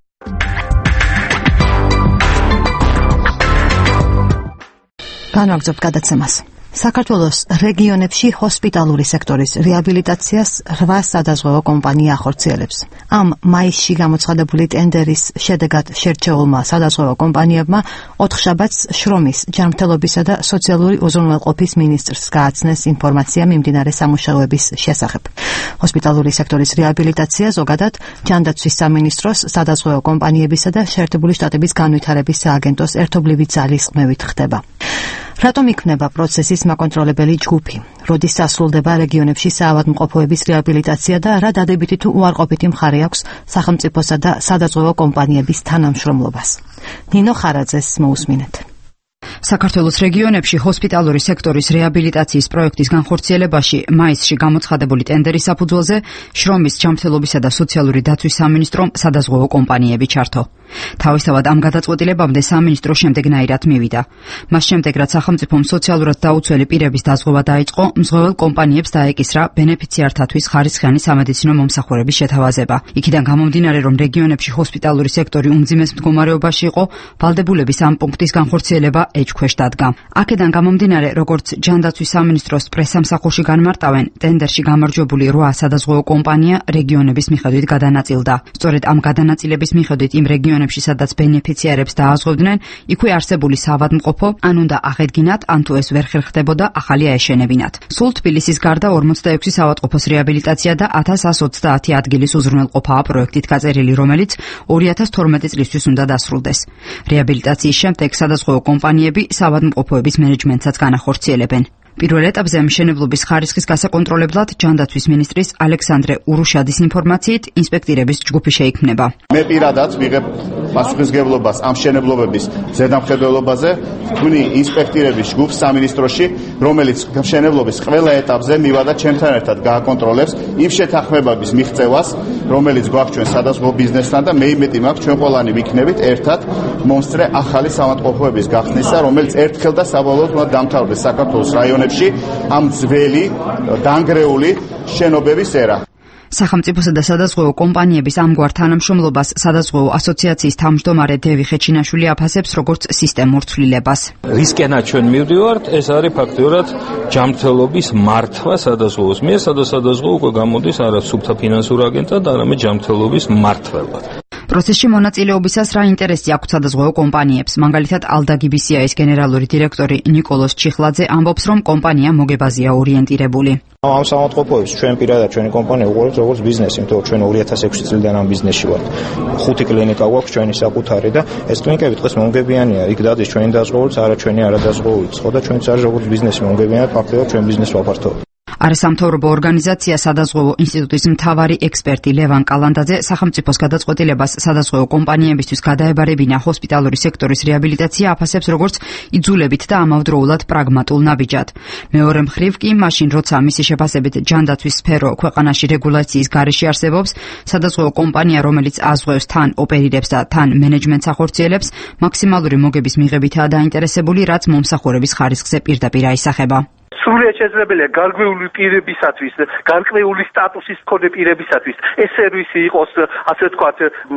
განვაგრძობთ გადაცემას. საქართველოს რეგიონებში ჰოსპიტალური სექტორის რეაბილიტაციას რვა სადაზღვევო კომპანია ახორციელებს. ამ მაისში გამოცხადებული ტენდერის შედეგად შერჩეულმა სადაზღვევო კომპანიებმა ოთხშაბათს შრომის, ჯანმრთელობისა და სოციალური უზრუნველყოფის მინისტრს გააცნეს ინფორმაცია მიმდინარე სამუშაოების შესახებ. ჰოსპიტალური სექტორის რეაბილიტაცია ზოგადად ჯანდაცვის სამინისტროს, სადაზღვევო კომპანიებისა და შეერთებული შტატების განვითარების სააგენტოს ერთობლივი ძალისხმევით ხდება. რატომ იქმნება პროცესის მაკონტროლებელი ჯგუფი? როდის დასრულდება რეგიონებში საავადმყოფოების რეაბილიტაცია და რა დადებითი თუ უარყოფითი მხარე აქვს სახელმწიფოსა და სადაზღვევო კომპანიების თანამშრომლობას? ნინო ხარაძეს მოусმინეთ. საქართველოს რეგიონებში ჰოსპიტალური სექტორის რეაბილიტაციის პროექტის განხორციელებაში მაისში გამოცხადებული ტენდერის საფუძველზე შრომის, ჯანმრთელობისა და სოციალური დაცვის სამინისტრომ სადაზღვევო კომპანიები ჩართო. თავისთავად ამ გადაწყვეტილებამდე სამინისტრო შემდეგნაირად მივიდა. მას შემდეგ, რაც სახელმწიფომ სოციალურად დაუცველი პირების დაზღვევა დაიწყო, მზღვეველ კომპანიებს დაეკისრა ბენეფიციართათვის ხარისხიანი სამედიცინო მომსახურების შეთავაზება. იქიდან გამომდინარე, რომ რეგიონებში ჰოსპიტალური სექტორი უმძიმეს მდგომარეობაში იყო, ვალდებულების ამ პუნქტის განხორციელება ეჭქვეშ დადგა. აქედან გამომდინარე, როგორც ჯანდაცვის სამინისტროს პრესსამსახურში განმარტავენ, ტენდერში გამარჯვებული რვა სადაზღვევო კომპანია რეგიონების მიხედვით გადანაწილდა. სწორედ ამ გადანაწილების მიხედვით იმ რეგიონებში, სადაც ბენეფიციარებს დააზღვევდნენ, იქვე არსებული საავადმყოფო ან უნდა აღედგინათ, ან თუ ეს ვერ ხერხდებოდა, ახალი აეშენებინათ. სულ თბილისის გარდა ორმოცდაექვსი საავადმყოფოს რეაბილიტაცია და ათას ათას ოცდაათი ადგილის უზრუნველყოფაა პროექტით გაწერილი, რომელიც ორი ათას თორმეტი წლისთვის უნდა დასრულდეს. რეაბილიტაციის შემდეგ სადაზღვევო კომპანიები საავადმყოფოების მენეჯმენტსაც განახორციელებენ. პირველ ეტაპზე მშენებლობის ხარისხის გასაკონტროლებლად ჯანდაცვის მინისტრის ალექსანდრე ურუშადის ინფორმაციით ინსპექტირების ჯგუფი შეიქმნება. მე პირადად ვიღებ პასუხისმგებლობას ამ მშენებლობების ზედამხედველობაზე, ვქვნი ინსპექტირების ჯგუფს სამინისტროში, რომელიც მშენებლობის ყველა ეტაპზე მივადა ჩემთან ერთად გააკონტროლებს იმ შეთანხმებების მიღწევას, რომელიც გვაქვს ჩვენ სადაზღვევო ბიზნესთან და მე იმედი მაქვს ჩვენ ყველანი ვიქნებით ერთად მომსწრე ახალი საავადმყოფოების გახსნისა, რომელიც ერთხელ და საბოლოოდ უნდა დამთავრდეს საქართველოს რაიონებში ამ ძველი დანგრეული შენობების ერა. სახელმწიფოსა და სადაზღვევო კომპანიების ამგვარ თანამშრომლობას სადაზღვევო ასოციაციის თავმჯდომარე დევი ხეჩინაშვილი აფასებს როგორც სისტემურ ცვლილებას. რისკენად ჩვენ მივდივართ, ეს არის ფაქტიურად ჯანმრთელობის მართვა სადაზღვევოს მიერ, სადაც სადაზღვევო უკვე გამოდის არა სუფთა ფინანსურ აგენტად, არამედ ჯანმრთელობის მმართველად. პროცესში მონაწილეობისას რა ინტერესი აქვს სადაზღვევო კომპანიებს? მაგალითად, ალდაგიბისიაის გენერალური დირექტორი ნიკოლოზ ჩიხლაძე ამბობს, რომ კომპანია მოგებაზია ორიენტირებული. ამ საავადმყოფოებს ჩვენ პირადად ჩვენი კომპანია უყურებს როგორც ბიზნესი, იმიტომ რომ ჩვენ ორი ათას ექვსი წლიდან ამ ბიზნესში ვართ. ხუთი კლინიკა გვაქვს ჩვენი საკუთარი და ეს კლინიკები დღეს მომგებიანია. იქ დადის ჩვენი დაზღვეულიც, არა ჩვენი არადაზღვეულიც. ხო და ჩვენც არის როგორც ბიზნესი მომგებიანად ფაქტობრივად ჩვენ ბიზნესს ვაფართოვებთ. არასამთავრობო ორგანიზაცია სადაზღვევო ინსტიტუტის მთავარი ექსპერტი ლევან კალანდაძე სახელმწიფოს გადაწყვეტილებას სადაზღვევო კომპანიებისთვის გადაებარებინა ჰოსპიტალური სექტორის რეაბილიტაცია აფასებს როგორც იძულებით და ამავდროულად პრაგმატულ ნაბიჯად. მეორე მხრივ კი, მაშინ როცა მისი შეფასებით ჯანდაცვის სფერო ქვეყანაში რეგულაციის გარეშე არსებობს, სადაზღვევო კომპანია, რომელიც აზღვევს თან ოპერირებს და თან მენეჯმენტს ახორციელებს, მაქსიმალური მოგების მიღებითაა დაინტერესებული, რაც მომსახურების ხარისხზე პირდაპირ აისახება. სრულიად შესაძლებელია გარკვეული პირებისათვის, გარკვეული სტატუსის მქონე პირებისათვის ეს სერვისი იყოს, ასე ვთქვათ,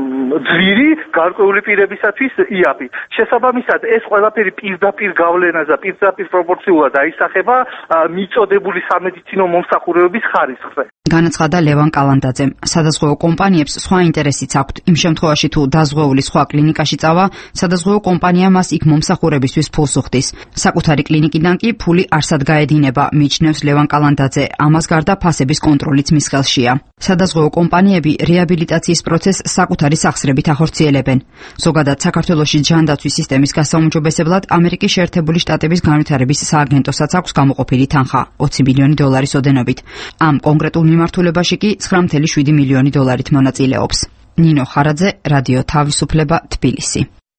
ძვირი, გარკვეული პირებისათვის იაფი. შესაბამისად, ეს ყველაფერი პირდაპირ გავლენას და პირდაპირ პროპორციულად აისახება მიწოდებული სამედიცინო მომსახურებების ხარისხზე. განაცხადა ლევან კალანდაძემ. სადაზღვევო კომპანიებს სხვა ინტერესიც აქვთ. იმ შემთხვევაში, თუ დაზღვეული სხვა კლინიკაში წავა, სადაზღვევო კომპანია მას იქ მომსახურებისთვის ფულს უხდის. საკუთარი კლინიკიდან კი ფული არსად გაეძინა დაედინება, მიჩნევს ლევან კალანდაძე. ამას გარდა ფასების კონტროლიც მის ხელშია. სადაზღვეო კომპანიები რეაბილიტაციის პროცესს საკუთარი სახსრებით ახორციელებენ. ზოგადად საქართველოში ჯანდაცვის სისტემის გასაუმჯობესებლად ამერიკის შეერთებული შტატების განვითარების სააგენტოსაც აქვს გამოყოფილი თანხა ოცი მილიონი დოლარის ოდენობით. ამ კონკრეტულ მიმართულებაში კი ცხრა კoma შვიდი მილიონი დოლარით მონაწილეობს. ნინო ხარაძე, რადიო თავისუფლება, თბილისი.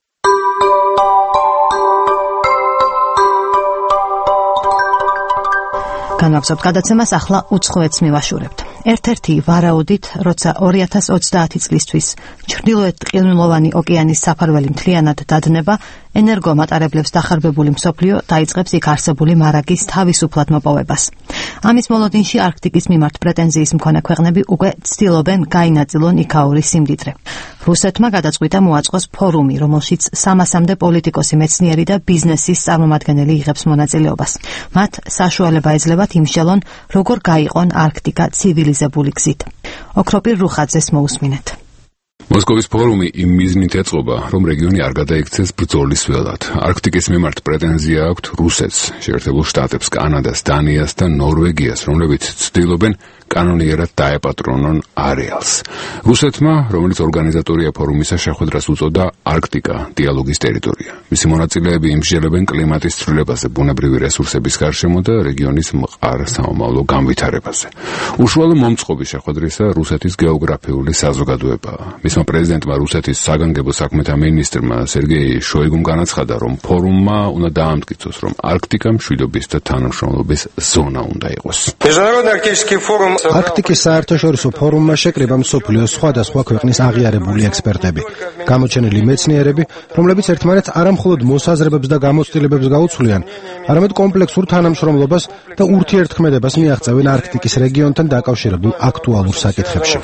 განვაგზავნებთ გადაცემას, ახლა უცხოეთს მივაშურებთ. ერთ-ერთი ვარაუდით, როცა ორი ათას ოცდაათი წლისთვის ჩრდილოეთ ყინულოვანი ოკეანის საფარველი მთლიანად დადნება, ენერგომატარებლებს დახარბებული მსოფლიო დაიწყებს იქ არსებული მარაგის თავისუფლად მოპოვებას. ამის მოლოდინში არქტიკის მიმართ პრეტენზიის მქონე ქვეყნები უკვე ცდილობენ გაინაწილონ იქაური სიმდიდრე. რუსეთმა გადაწყვიტა მოაწყოს ფორუმი, რომელშიც სამასამდე პოლიტიკოსი, მეცნიერი და ბიზნესის წარმომადგენელი იღებს მონაწილეობას. მათ საშუალება ეძლევათ იმშელონ, როგორ გაიყონ არქტიკა ცივილიზებული გზით. ოქროპირ რუხაძეს მოусმინეთ. მოსკოვის ფორუმი იმ მიზნით ეწყობა, რომ რეგიონი არ გადაიქცეს ბრძოლის ველად. არქტიკის მიმართ პრეტენზია აქვთ რუსეთს, შეერთებულ შტატებს, კანადას, დანიას და ნორვეგიას, რომლებიც ცდილობენ კანონიერად დაეპატრონონ არეალს. რუსეთმა, რომელიც ორგანიზატორია ფორუმისა, შეხვედრას უწოდა არქტიკა დიალოგის ტერიტორია. მისი მონაწილეები იმსჯელებენ კლიმატის ცვლილებაზე, ბუნებრივი რესურსების გარშემო და რეგიონის მყარ სამომავლო განვითარებაზე. უშუალო მომწყობი შეხვედრისა რუსეთის გეოგრაფიული საზოგადოებაა. მისმა პრეზიდენტმა რუსეთის საგანგებო საქმეთა მინისტრმა სერგეი შოიგუმ განაცხადა, რომ ფორუმმა უნდა დაამტკიცოს, რომ არქტიკა მშვიდობის და თანამშრომლობის ზონა უნდა იყოს. არქტიკის საერთაშორისო ფორუმმა შეკრიბა მსოფლიოს სხვადასხვა ქვეყნის აღიარებული ექსპერტები, გამოჩენილი მეცნიერები, რომლებიც ერთმანეთს არამხოლოდ მოსაზრებებს და გამოცდილებებს გაუცვლიან, არამედ კომპლექსურ თანამშრომლობას და ურთიერთქმედებას მიაღწევენ არქტიკის რეგიონთან დაკავშირებულ აქტუალურ საკითხებში.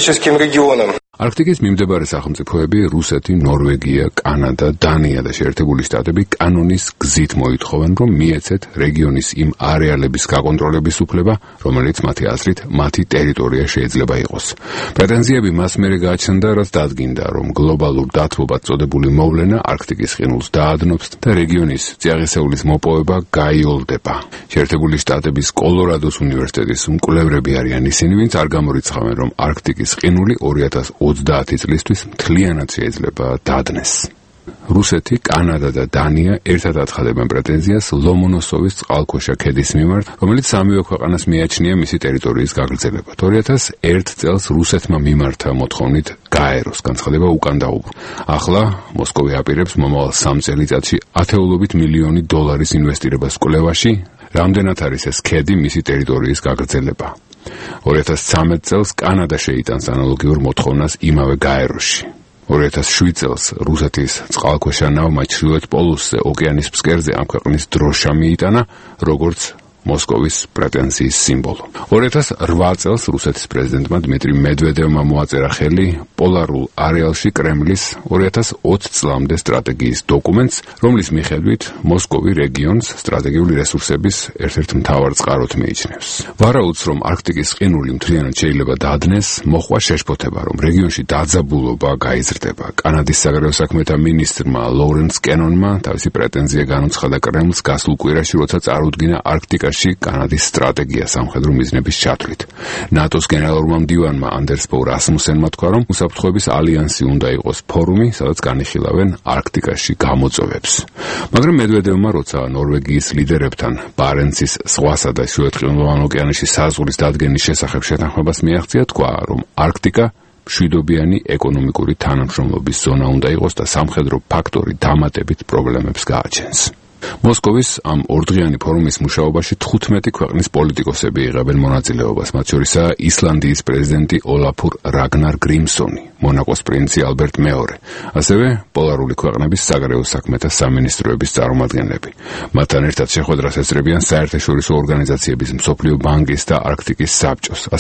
არქტიკის მიმდებარე სახელმწიფოები რუსეთი, ნორვეგია, კანადა, დანია და შეერთებული შტატები კანონის გზით მოითხოვენ, რომ მიეცეთ რეგიონის იმ არეალების გაკონტროლების უფლება, რომელიც მათი აზრით მათი ტერიტორია შეიძლება იყოს. პრეტენზიები მას მერე გააჩნდა, რაც დადგინდა, რომ გლობალურ დათბობად წოდებული მოვლენა არქტიკის ყინულს დაადნობს და რეგიონის წიაღისეულის მოპოვება გაიოლდება. შეერთებული შტატების კოლორადოს უნივერსიტეტის მკვლევრები არიან ისინი, ვინც არ გამორიცხავენ, რომ არქტიკის ყინული ორი ათას ოცდაათი წლისთვის მთლიანად შეიძლება დადნეს. რუსეთი, კანადა და დანია ერთად აცხადებენ პრეტენზიას ლომონოსოვის წყალქვეშა ქედის მიმართ, რომელიც სამივე ქვეყანას მიაჩნია მისი ტერიტორიის გაგრძელებად. ორი ათას ერთი წელს რუსეთმა მიმართა მოთხოვნით გაეროს განცხადება უკან დაუბრუნდა. ახლა მოსკოვი აპირებს მომავალ სამ წელიწადში ათეულობით მილიონი დოლარის ინვესტირებას კვლევაში, რამდენად არის ეს ქედი მისი ტერიტორიის გაგრძელება. ორი ათას ცხრამეტ წელს კანადა შეიტანს ანალოგიურ მოთხოვნას იმავე გაეროში. ორი ათას შვიდ წელს რუსეთის წყალქვეშა ნავმა ჩრდილოეთ პოლუსზე ოკეანის ფსკერზე ამ ქვეყნის დროშა მიიტანა, როგორც მოსკოვის პრეტენზიის სიმბოლო. ორი ათას რვა წელს რუსეთის პრეზიდენტმა დმიტრი მედვედევმა მოაწერა ხელი პოლარულ არეალში კრემლის ორი ათას ოცი წლამდე სტრატეგიის დოკუმენტს, რომლის მიხედვით მოსკოვი რეგიონს სტრატეგიული რესურსების ერთ-ერთ მთავარ წყაროდ მიიჩნევს. ვარაუდს, რომ არქტიკის ყინული მთლიანად შეიძლება დადნეს, მოჰყვა შეშფოთება, რომ რეგიონში დაძაბულობა გაიზრდება. კანადის საგარეო საქმეთა მინისტრმა ლოურენს კენონმა თავისი პრეტენზია განუცხადა კრემლს გასულ კვირაში, როცა წარუდგინა არქტიკაში კანადის სტრატეგია სამხედრო მიზნების ჩათვლით. ნატოს გენერალურმა მდივანმა anders Fogh Rasmussenმა თქვა, რომ უსაფრთხოების ალიანსი უნდა იყოს ფორუმი, სადაც განიხილავენ არქტიკაში გამოწვევებს. მაგრამ მედვედევმა, როცა ნორვეგიის ლიდერებთან ბარენცის ზღვასა და ჩრდილოეთ ოკეანეში საზღვრის დადგენის შესახებ შეთანხმებას მიაღწია, თქვა, რომ არქტიკა მშვიდობიანი ეკონომიკური თანამშრომლობის ზონა უნდა იყოს და სამხედრო ფაქტორი დამატებით პრობლემებს გააჩენს. მოსკოვის ამ ორდღიანი ფორუმის მუშაობაში თხუთმეტი ქვეყნის პოლიტიკოსები იღებენ მონაწილეობას, მათ შორისაა ისლანდიის პრეზიდენტი ოლაფურ რაგნარ გრიმსონი, მონაკოს პრინცი ალბერტ მეორე, ასევე პოლარული ქვეყნების საგარეო საქმეთა სამინისტროების წარმომადგენლები. მათთან ერთად შეხვედრას ესწრებიან საერთაშორისო ორგანიზაციების, მსოფლიო ბანკის და არქტიკის საბჭოს, ასევე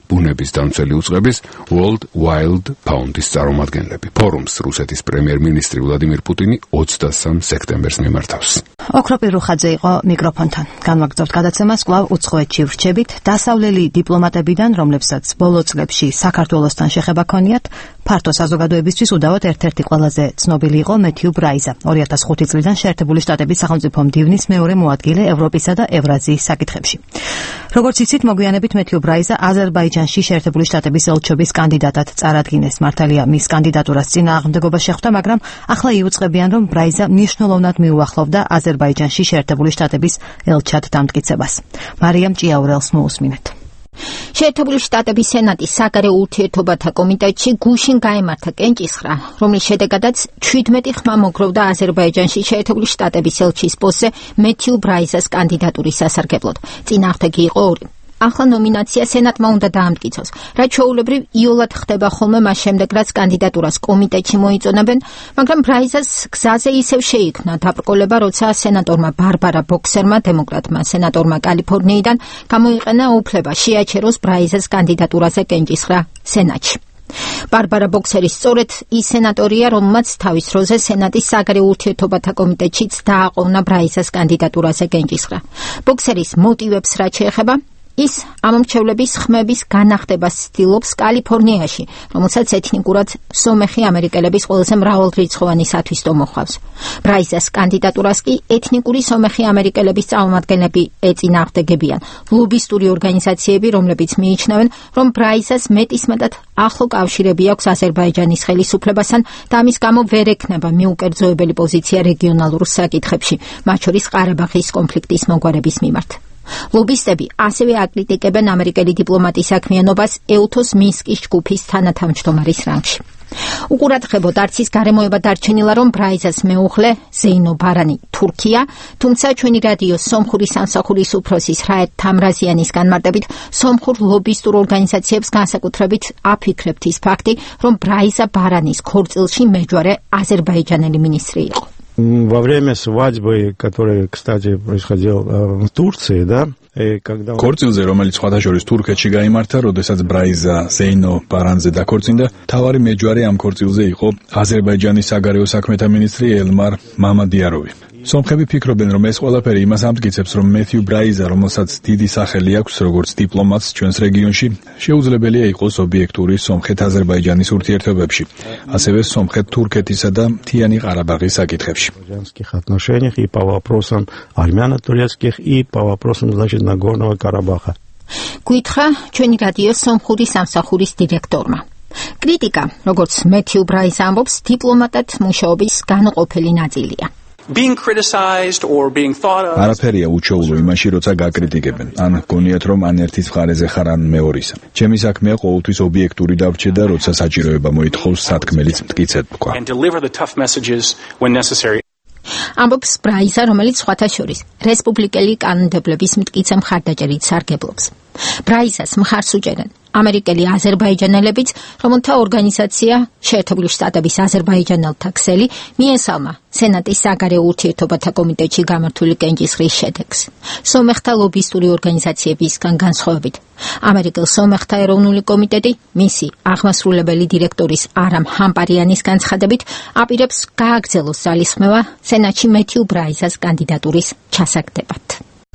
ბუნების დამცველი უწყების World Wild Fund-ის წარმომადგენლები. ფორუმს რუსეთის პრემიერ-მინისტრი ვლადიმირ პუტინი ოცდასამ სექტემბერს მიმართავს. ოქროპირ რუხაძე იყო მიკროფონთან. განვაგრძობთ გადაცემას კვლავ უცხოეთში ვრჩებით. დასავლელი დიპლომატებიდან, რომლებსაც ბოლო წლებში საქართველოსთან შეხება ქონიათ, ფართო საზოგადოებისთვის უდავოდ ერთ-ერთი ყველაზე ცნობილი იყო მეთიუ ბრაიზა. ორი ათას ხუთი წლიდან შეერთებული შტატების სახელმწიფო მდივნის მეორე მოადგილე ევროპისა და ევრაზიის საკითხებში. როგორც იცით, მოგვიანებით მეთიუ ბრაიზა აზერბაიჯანში შეერთებული შტატების ელჩობის კანდიდატად წარადგინეს. მართალია, მის კანდიდატურას წინააღმდეგობა შეხვდა, მაგრამ ახლა იუწყებიან, რომ ბრაიზა მნიშვნელოვნად მიუახლოვდა აზერბაიჯანში შეერთებული შტატების ელჩად დამტკიცებას. მარიამ ჭიაურელს მოусმინეთ. შეერთებული შტატების სენატის საგარეო ურთიერთობათა კომიტეტში გუშინ გაემართა კენჭისხრა, რომლის შედეგადაც ჩვიდმეტი ხმა მოგროვდა აზერბაიჯანში შეერთებული შტატების ელჩის პოსტზე მეთიუ ბრაიზას კანდიდატურის სასარგებლოდ. წინააღმდეგი იყო ორი. ახლა ნომინაცია სენატმა უნდა დაამტკიცოს, რაც ჩვეულებრივ იოლად ხდება ხოლმე მას შემდეგ, რაც კანდიდატურას კომიტეტში მოიწონებენ, მაგრამ ბრაიზას გზაზე ისევ შეიქმნა დაბრკოლება, როცა სენატორმა ბარბარა ბოქსერმა, დემოკრატმა სენატორმა კალიფორნიიდან გამოიყენა უფლება შეაჩეროს ბრაიზას კანდიდატურაზე კენჭისხრა სენატში. ბარბარა ბოქსერი სწორედ ის სენატორია, რომელმაც თავის დროზე სენატის საგარეო ურთიერთობათა კომიტეტშიც დააყოვნა ბრაიზას კანდიდატურაზე კენჭისხრა. ბოქსერის მოტივებს რაც შეეხება, ის ამომრჩევლების ხმების განახდებას ცდილობს კალიფორნიაში, რომელსაც ეთნიკურად სომეხი ამერიკელების ყველაზე მრავალრიცხოვანი სათვისტო მოჰყავს. ბრაიზას კანდიდატურას კი ეთნიკური სომეხი ამერიკელების წარმომადგენლები ეწინააღმდეგებიან. ლობისტური ორგანიზაციები, რომლებიც მიიჩნევენ, რომ ბრაიზას მეტისმეტად ახლო კავშირები აქვს აზერბაიჯანის ხელისუფლებასთან და ამის გამო ვერ ექნება მიუკერძოებელი პოზიცია რეგიონალურ საკითხებში, მათ შორის ყარაბაღის კონფლიქტის მოგვარების მიმართ. ლობისტები ასევე აკრიტიკებენ ამერიკელი დიპლომატის საქმიანობას ეუთოს მინსკის ჯგუფის თანათავმჯდომარის რანგში. უყურადღებოდ არც ის გარემოება დარჩენილა, რომ ბრაიზას მეუღლე ზეინო ბარანი თურქია, თუმცა ჩვენი რადიოს სომხური სამსახურის უფროსის რაეთ თამრაზიანის განმარტებით, სომხურ ლობისტურ ორგანიზაციებს განსაკუთრებით აფიქრებთ ის факти, რომ ბრაიზა ბარანის ქორწილში მეჯვარე აზერბაიჯანელი მინისტრი იყო. Во время свадьбы, которая, кстати, происходила в Турции, да, ქორწილზე, რომელიც სხვადასხვა თურქეთში გაიმართა, როდესაც ბრაიზა ზეინო ბარანზე დაქორწინდა, თავარი მეჯვარე ამ ქორწილზე იყო აზერბაიჯანის საგარეო საქმეთა მინისტრი ელმარ მამადიაროვი. სომხები ფიქრობენ, რომ ეს ყველაფერი იმას ამტკიცებს, რომ მეთიუ ბრაიზა, რომელსაც დიდი სახელი აქვს როგორც დიპლომატს ჩვენს რეგიონში, შეუძლებელია იყოს ობიექტური სომხეთ-აზერბაიჯანის ურთიერთობებში, ასევე სომხეთ-თურქეთისა და მთიანი ყარაბაღის საკითხებში. отношениях и по вопросам армяно-турецких и по вопросам, значит, Нагорного Карабаха. გითხრა ჩვენი რადიოს სომხური სამსახურის დირექტორმა. კრიტიკა, როგორც მეთიუ ბრაიზა ამბობს, დიპლომატად მუშაობის განუყოფელი ნაწილია. being criticized or being thought of არაფერია უჩვეულო იმაში, როცა გაკრიტიკებენ. ან გონიათ, რომ ან ერთის მხარეზე ხარ, ან მეორისა. ჩემი საქმეა ყოველთვის ობიექტური დავრჩე და როცა საჭიროება მოითხოვს, სათქმელიც მტკიცედ ვკვა. and deliver the tough messages when necessary. ამბობს ბრაიზა, რომელიც სხვათა შორის რესპუბლიკელი კანონმდებლების მტკიცე მხარდაჭერით სარგებლობს. ბრაიზას მხარს უჭერენ ამერიკელი აზერბაიჯანელებიც, რომელთა ორგანიზაცია შეერთებული შტატების აზერბაიჯანელთა ქსელი მიესალმა სენატის საგარეო ურთიერთობათა კომიტეტში გამართული კენჭისხრის შედეგს. სომეხთა ლობისტური ორგანიზაციებისგან განსხვავებით, ამერიკელ სომეხთა ეროვნული კომიტეტი მისი აღმასრულებელი დირექტორის არამ ჰამპარიანის განცხადებით აპირებს გააგრძელოს ძალისხმევა სენატში მეთიუ ბრაიზას კანდიდატურის ჩასაგდებად.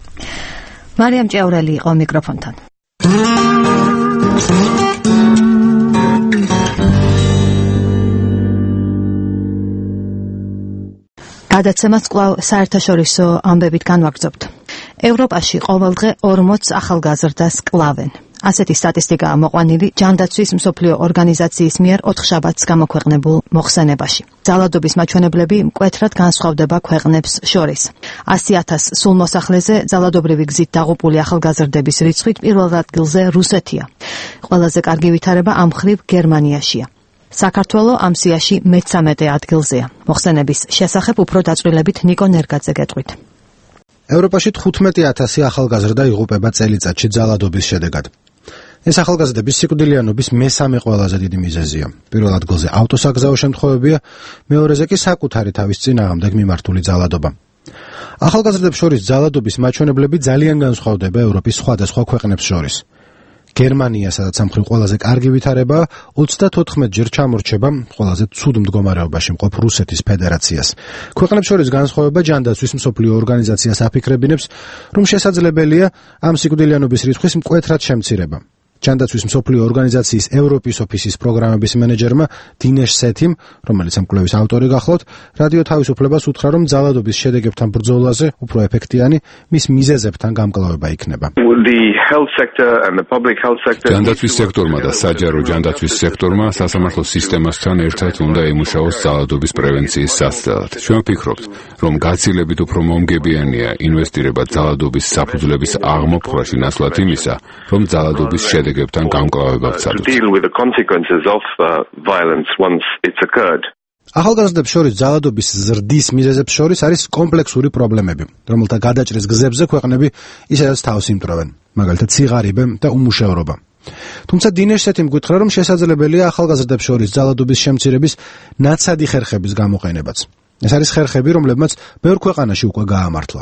მარიამ ჭიაურელი იყო მიკროფონთან. გადაცემას კვლავ საერთაშორისო ამბებით განვაგრძობთ. ევროპაში ყოველდღე ორმოც ახალგაზრდას კლავენ. ასეთი სტატისტიკაა მოყვანილი ჯანდაცვის მსოფლიო ორგანიზაციის მიერ ოთხშაბათს გამოქვეყნებულ მოხსენებაში. ძალადობის მაჩვენებლები მკვეთრად განსხვავდება ქვეყნებს შორის. ასი ათას სულ მოსახლეზე ძალადობრივი გზით დაღუპული ახალგაზრდების რიცხვით პირველ ადგილზე რუსეთია. ყველაზე კარგი ვითარება ამ მხრივ გერმანიაშია. საქართველო ამ სიაში მეცამეტე ადგილზეა. მოხსენების შესახებ უფრო დაწვრილებით ნიკო ნერგაძე გეტყვით. ევროპაში თხუთმეტი ათასი ახალგაზრდა იღუპება წელიწადში ძალადობის შედეგად. ეს ახალგაზრდების სიკვდილიანობის მესამე ყველაზე დიდი მიზეზია. პირველ ადგილზე ავტოსაგზაო შემთხვევებია, მეორეზე კი საკუთარი თავის წინააღმდეგ მიმართული ძალადობა. ახალგაზრდებს შორის ძალადობის მაჩვენებლები ძალიან განსხვავდება ევროპის სხვადასხვა ქვეყნებს შორის. გერმანია, სადაც ამ მხრივ ყველაზე კარგი ვითარებაა, ოცდათოთხმეტ ჯერ ჩამორჩება ყველაზე ცუდ მდგომარეობაში მყოფ რუსეთის ფედერაციას. ქვეყნებს შორის განსხვავება ჯანდაცვის მსოფლიო ორგანიზაციას აფიქრებინებს, რომ შესაძლებელია ამ სიკვდილიანობის რიცხვის მკვეთრად შემცირება. ჯანდაცვის მსოფლიო ორგანიზაციის ევროპის ოფისის პროგრამების მენეჯერმა დინეშ სეთიმ, რომელიც ამ კვლევის ავტორი გახლავთ, რადიო თავისუფლებას უთხრა, რომ ძალადობის შედეგებთან ბრძოლაზე უფრო ეფექტიანი მის მიზეზებთან გამკლავება იქნება. ჯანდაცვის სექტორმა და საჯარო ჯანდაცვის სექტორმა სასამართლო სისტემასთან ერთად უნდა ემუშაოს ძალადობის პრევენციის სასწრაფად. ჩვენ ვფიქრობთ, რომ გაცილებით უფრო მომგებიანია ინვესტირება ძალადობის საფუძვლების აღმოფხვრაში ნაცვლად იმისა, რომ ძალადობის შედეგებთან გამკლავება ვცადოთ. ახალგაზრდებს შორის ძალადობის ზრდის მიზეზებს შორის არის კომპლექსური პრობლემები, რომელთა გადაჭრის გზებზე ქვეყნები ისედაც თავს იმტვრევენ, მაგალითად სიღარიბე და უმუშევრობა. თუმცა დინეშ სეთიმ გითხრა, რომ შესაძლებელია ახალგაზრდებს შორის ძალადობის შემცირების ნაცადი ხერხების გამოყენებაც. ეს არის ხერხები, რომლებმაც ბევრ ქვეყანაში უკვე გაამართლა.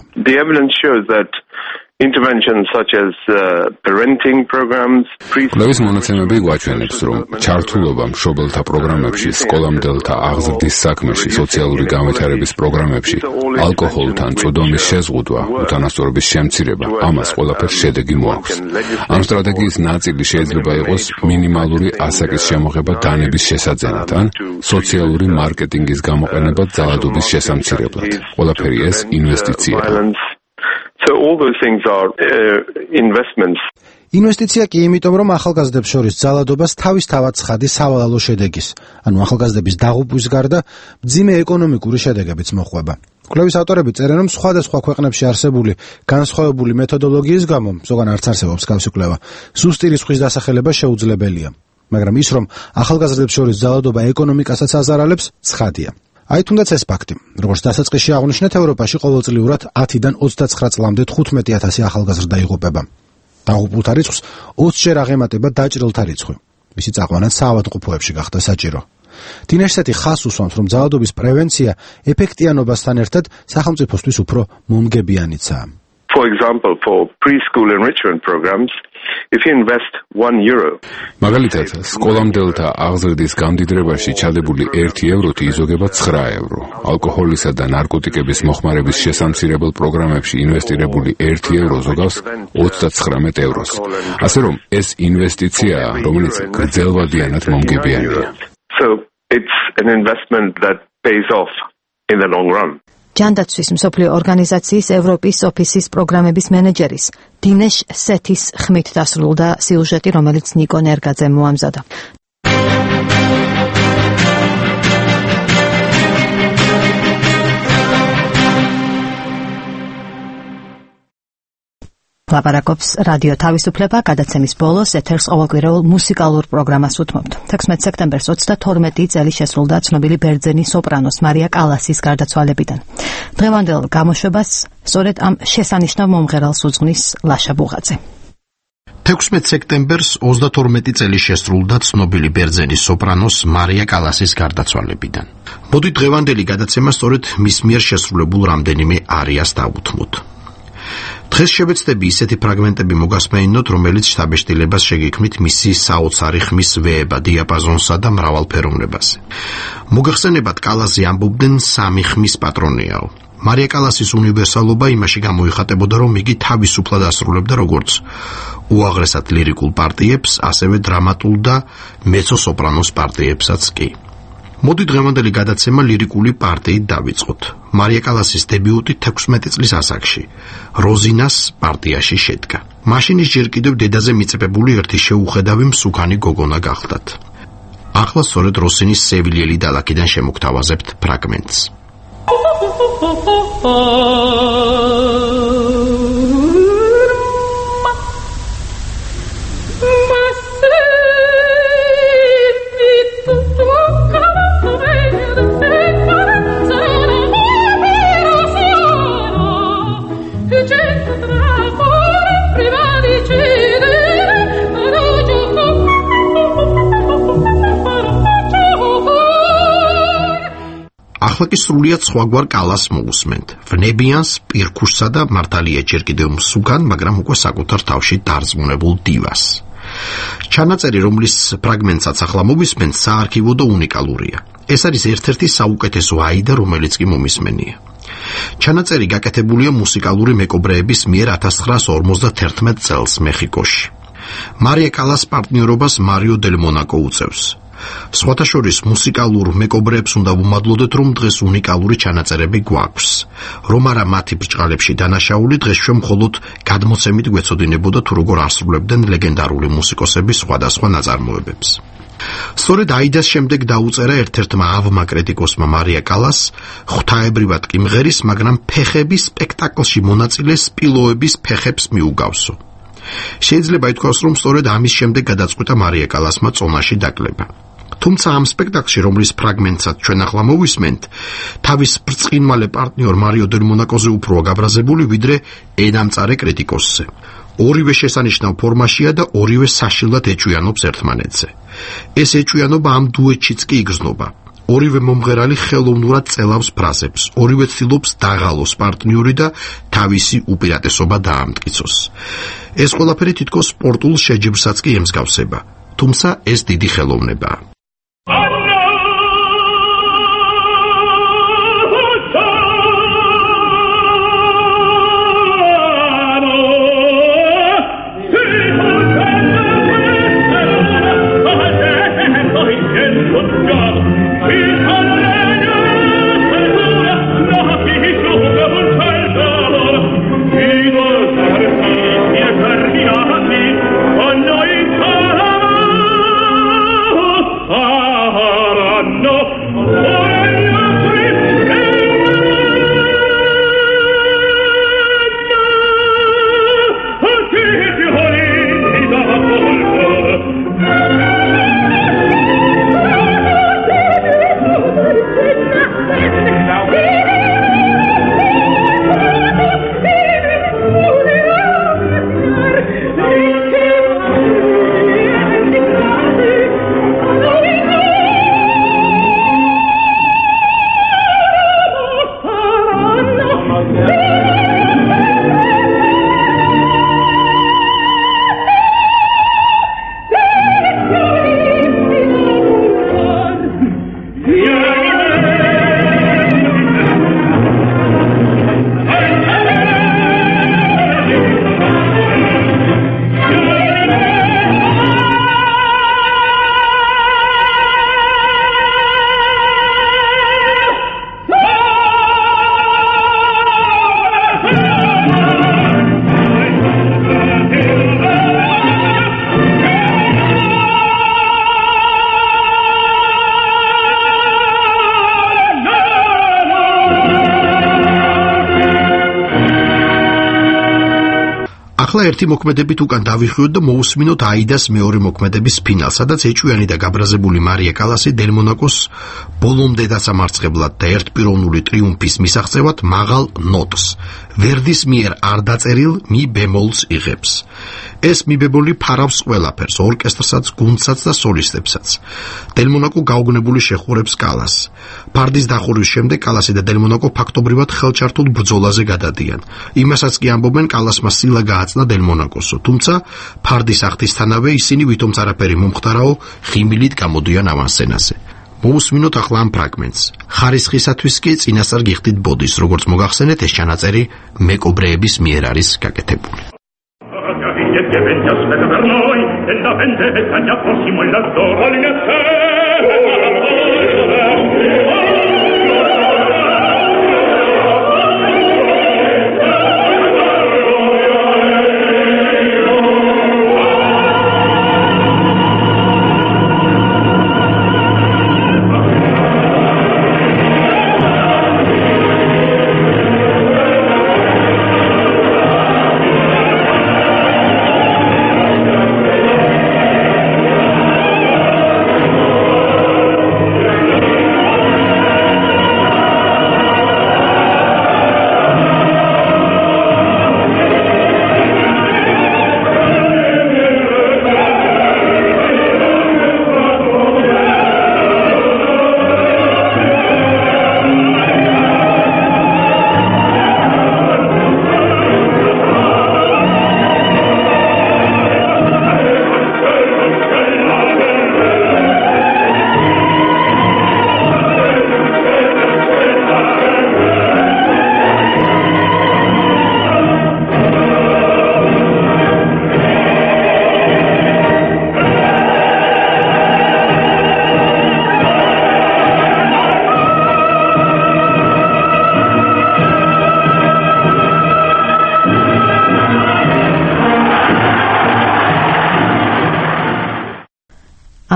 Interventions such as uh, parenting programs. კვლევის მონაცემები გვაჩვენებს, რომ ჩართულობა მშობელთა პროგრამებში, სკოლამდელთა აღზრდის საქმეში, სოციალური განვითარების პროგრამებში, ალკოჰოლთან წოდომის შეზღუდვა, უთანასწორობის შემცირება, ამას ყველაფერს შედეგი მოაქვს. ამ სტრატეგიის ნაწილი შეიძლება იყოს მინიმალური ასაკის შემოღება დანების შესაძენად, ან სოციალური მარკეტინგის გამოყენება ძალადობის შესამცირებლად. ყველაფერი ეს ინვესტიციაა. So all those things are uh, investments. ინვესტიცია კი იმიტომ, რომ ახალგაზრდებს შორის ძალადობას თავისთავად ცხადი სავალალო შედეგის, ანუ ახალგაზრდების დაღუპვის გარდა მძიმე ეკონომიკური შედეგებიც მოჰყვება. კვლევის ავტორები წერენ, რომ სხვადასხვა ქვეყნებში არსებული განსხვავებული მეთოდოლოგიის გამო, ზოგან არც არსებობს მსგავსი კვლევა, ზუსტი რიცხვის დასახელება შეუძლებელია. მაგრამ ის, რომ ახალგაზრდებს შორის ძალადობა ეკონომიკასაც აზარალებს, ცხადია. აი თუნდაც ეს ფაქტი, როგორც დასაწყისში აღვნიშნეთ, ევროპაში ყოველწლიურად ათიდან ოცდაცხრა წლამდე თხუთმეტი ათასი ახალგაზრდა იღუპება. დაღუპულთა რიცხვს ოცჯერ აღემატება დაჭრილთა რიცხვი. მისი წაყვანა საავადმყოფოებში გახდა საჭირო. დინეშ სეთი ხაზს უსვამს, რომ ძალადობის პრევენცია ეფექტიანობასთან ერთად სახელმწიფოსთვის უფრო მომგებიანიცაა. For example, for preschool enrichment programs, if you invest one euro. მაგალითად, სკოლამდელთა აღზრდის გამდიდრებაში ჩადებული ერთი ევროთი იზოგება ცხრა ევრო. ალკოჰოლისა და ნარკოტიკების მოხმარების შესამცირებელ პროგრამებში ინვესტირებული ერთი ევრო ზოგავს ოცდაცხრამეტ ევროს. ასე რომ, ეს ინვესტიციაა, რომელიც გრძელვადიანად მომგებიანია. So, it's an investment that pays off in the long run. ჯანდაცვის მსოფლიო ორგანიზაციის ევროპის ოფისის პროგრამების მენეჯერის დინეშ სეთის ხმით დასრულდა სიუჟეტი, რომელიც ნიკო ნერგაძემ მოამზადა. ლაპარაკობს რადიო თავისუფლება, გადაცემის ბოლოს ეთერს ყოველკვირეულ მუსიკალურ პროგრამას უთმობთ. თექვსმეტ სექტემბერს ოცდათორმეტი წელი შესრულდა ცნობილი ბერძენი სოპრანოს მარია კალასის გარდაცვალებიდან. დღევანდელ გამოშვებას სწორედ ამ შესანიშნავ მომღერალს უძღვნის ლაშა ბუღაძე. თექვსმეტ სექტემბერს ოცდათორმეტი წელი შესრულდა ცნობილი ბერძენი სოპრანოს მარია კალასის გარდაცვალებიდან. მოდით დღევანდელი გადაცემა სწორედ მის მიერ შესრულებულ რამდენიმე არიას დავუთმოთ. დღეს შევეცდები ისეთი ფრაგმენტები მოგასმეინოთ, რომელიც შთაბეჭდილებას შეგექმნით მისი საოცარი ხმის ვეება, დიაპაზონსა და მრავალფეროვნებაზე. მოგახსენებათ, კალასი ამბობდნენ სამი ხმის პატრონიაო. მარია კალასის უნივერსალობა იმაში გამოიხატებოდა, რომ იგი თავისუფლად ასრულებდა როგორც უაღრესად ლირიკულ პარტიებს, ასევე დრამატულ და მეცო-სოპრანოს პარტიებსაც კი. მოდი დღევანდელი გადაცემა ლირიკული პარტიით დავიწყოთ. მარია კალასის დებიუტი თექვსმეტი წლის ასაკში როზინას პარტიაში შედგა. მაშინ ის ჯერ კიდევ დედაზე მიწებებული ერთი შეუხედავი მსუქანი გოგონა გახლდათ. ახლა სწორედ როსინის სევილიელი დალაკიდან შემოგთავაზებთ ფრაგმენტს. ახლა კი სრულიად სხვაგვარ კალას მოусმენთ. ვნებიანს, პირქუშსა და მართალია ჯერ კიდევ მსუგან, მაგრამ უკვე საკუთარ თავში დარწმუნებულ დივას. ჩანაწერი, რომლის ფრაგმენტსაც ახლა მოვისმენთ, საარქივო და უნიკალურია. ეს არის ერთ-ერთი საუკეთესო აიდა, რომელიც კი მომისმენია. ჩანაწერი გაკეთებულია მუსიკალური მეკობრეების მიერ ათას ცხრაასი ორმოცდათერთმეტ წელს მეხიკოში. მარია კალას პარტნიორობას მარიო დელ მონაკო უწევს. სხვათა შორის მუსიკალურ მეკობრეებს უნდა ვუმადლოდეთ, რომ დღეს უნიკალური ჩანაწერები გვაქვს. რომ არა მათი ბრჭყალებში დანაშაული, დღეს ჩვენ მხოლოდ გადმოცემით გვეცოდინებოდა თუ როგორ ასრულებდნენ ლეგენდარული მუსიკოსების სხვადასხვა ნაწარმოებებს. სწორედ აიდას შემდეგ დაუწერა ერთ-ერთმა ავმა კრიტიკოსმა მარია კალას, ღვთაებრივად კი მღერის, მაგრამ ფეხების სპექტაკლში მონაწილე სპილოების ფეხებს მიუგავსო. შეიძლება ითქვას, რომ სწორედ ამის შემდეგ გადაწყვიტა მარია კალასმა წონაში დაკლება. თუმცა ამ სპექტაკლში, რომლის ფრაგმენტსაც ჩვენ ახლა მოვისმენთ, თავის ბრწყინვალე პარტნიორ მარიო დელ მონაკოზე უფროა გაბრაზებული, ვიდრე ენამწარე კრიტიკოსზე. ორივე შესანიშნავ ფორმაშია და ორივე საშილდად ეჭვიანობს ერთმანეთზე. ეს ეჭვიანობა ამ დუეტშიც კი იგრძნობა. ორივე მომღერალი ხელოვნურად წელავს ფრაზებს, ორივე ცდილობს დაღალოს პარტნიორი და თავისი უპირატესობა დაამტკიცოს. ეს ყველაფერი თითქოს სპორტულ შეჯიბრსაც კი ემსგავსება, თუმცა ეს დიდი ხელოვნებაა. ახლა ერთი მოქმედებით უკან დავიხიოთ და მოусმინოთ აიდას მეორე მოქმედების ფინალს, სადაც ეჭვიანი და გაბრაზებული მარია კალასი დელ მონაკოს ბოლომდე დასამარცხებლად და ერთპიროვნული ტრიუმფის მისაღწევად მაღალ ნოტს, ვერდის მიერ არ დაწერილ მი ბემოლს იღებს. ეს მი ბემოლი ფარავს ყველაფერს, ორკესტრსაც, გუნდსაც და სოლისტებსაც. დელ მონაკო გაუგნებული შეხურებს კალას. ფარდის დახურვის შემდეგ კალასი და დელ მონაკო ფაქტობრივად ხელჩართულ ბრძოლაზე გადადიან. იმასაც კი ამბობენ, კალასმა სილა გააწნა დელ მონაკოსო, თუმცა ფარდის ახთისთანავე ისინი ვითომც არაფერი მომხდარაო, ხიმილით გამოდიან ავანსცენაზე. მოусმინოთ ახლა ამ ფრაგმენტს. ხარისხისათვის კი წინასწარ გიხდით ბოდის, როგორც მოგახსენეთ, ეს ჩანაწერი მეკობრეების მიერ არის გაკეთებული. che venti aspetta per noi e la vente e taglia prossimo il lattore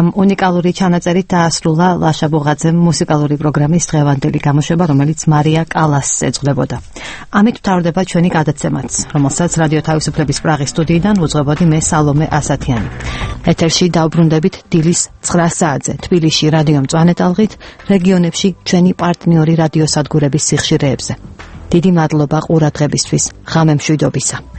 ამ უნიკალური ჩანაწერით დაასრულა ლაშა ბუღაძემ მუსიკალური პროგრამის დღევანდელი გამოშვება, რომელიც მარია კალასს ეძღვნებოდა. ამით მთავრდება ჩვენი გადაცემაც, რომელსაც რადიო თავისუფლების პრაღის სტუდიიდან უძღვებოდი მე სალომე ასათიანი. ეთერში დავბრუნდებით დილის ცხრა საათზე თბილისში რადიო მწვანე ტალღით, რეგიონებში ჩვენი პარტნიორი რადიოსადგურების სიხშირეებზე. დიდი მადლობა ყურადღებისთვის. ღამე მშვიდობისა.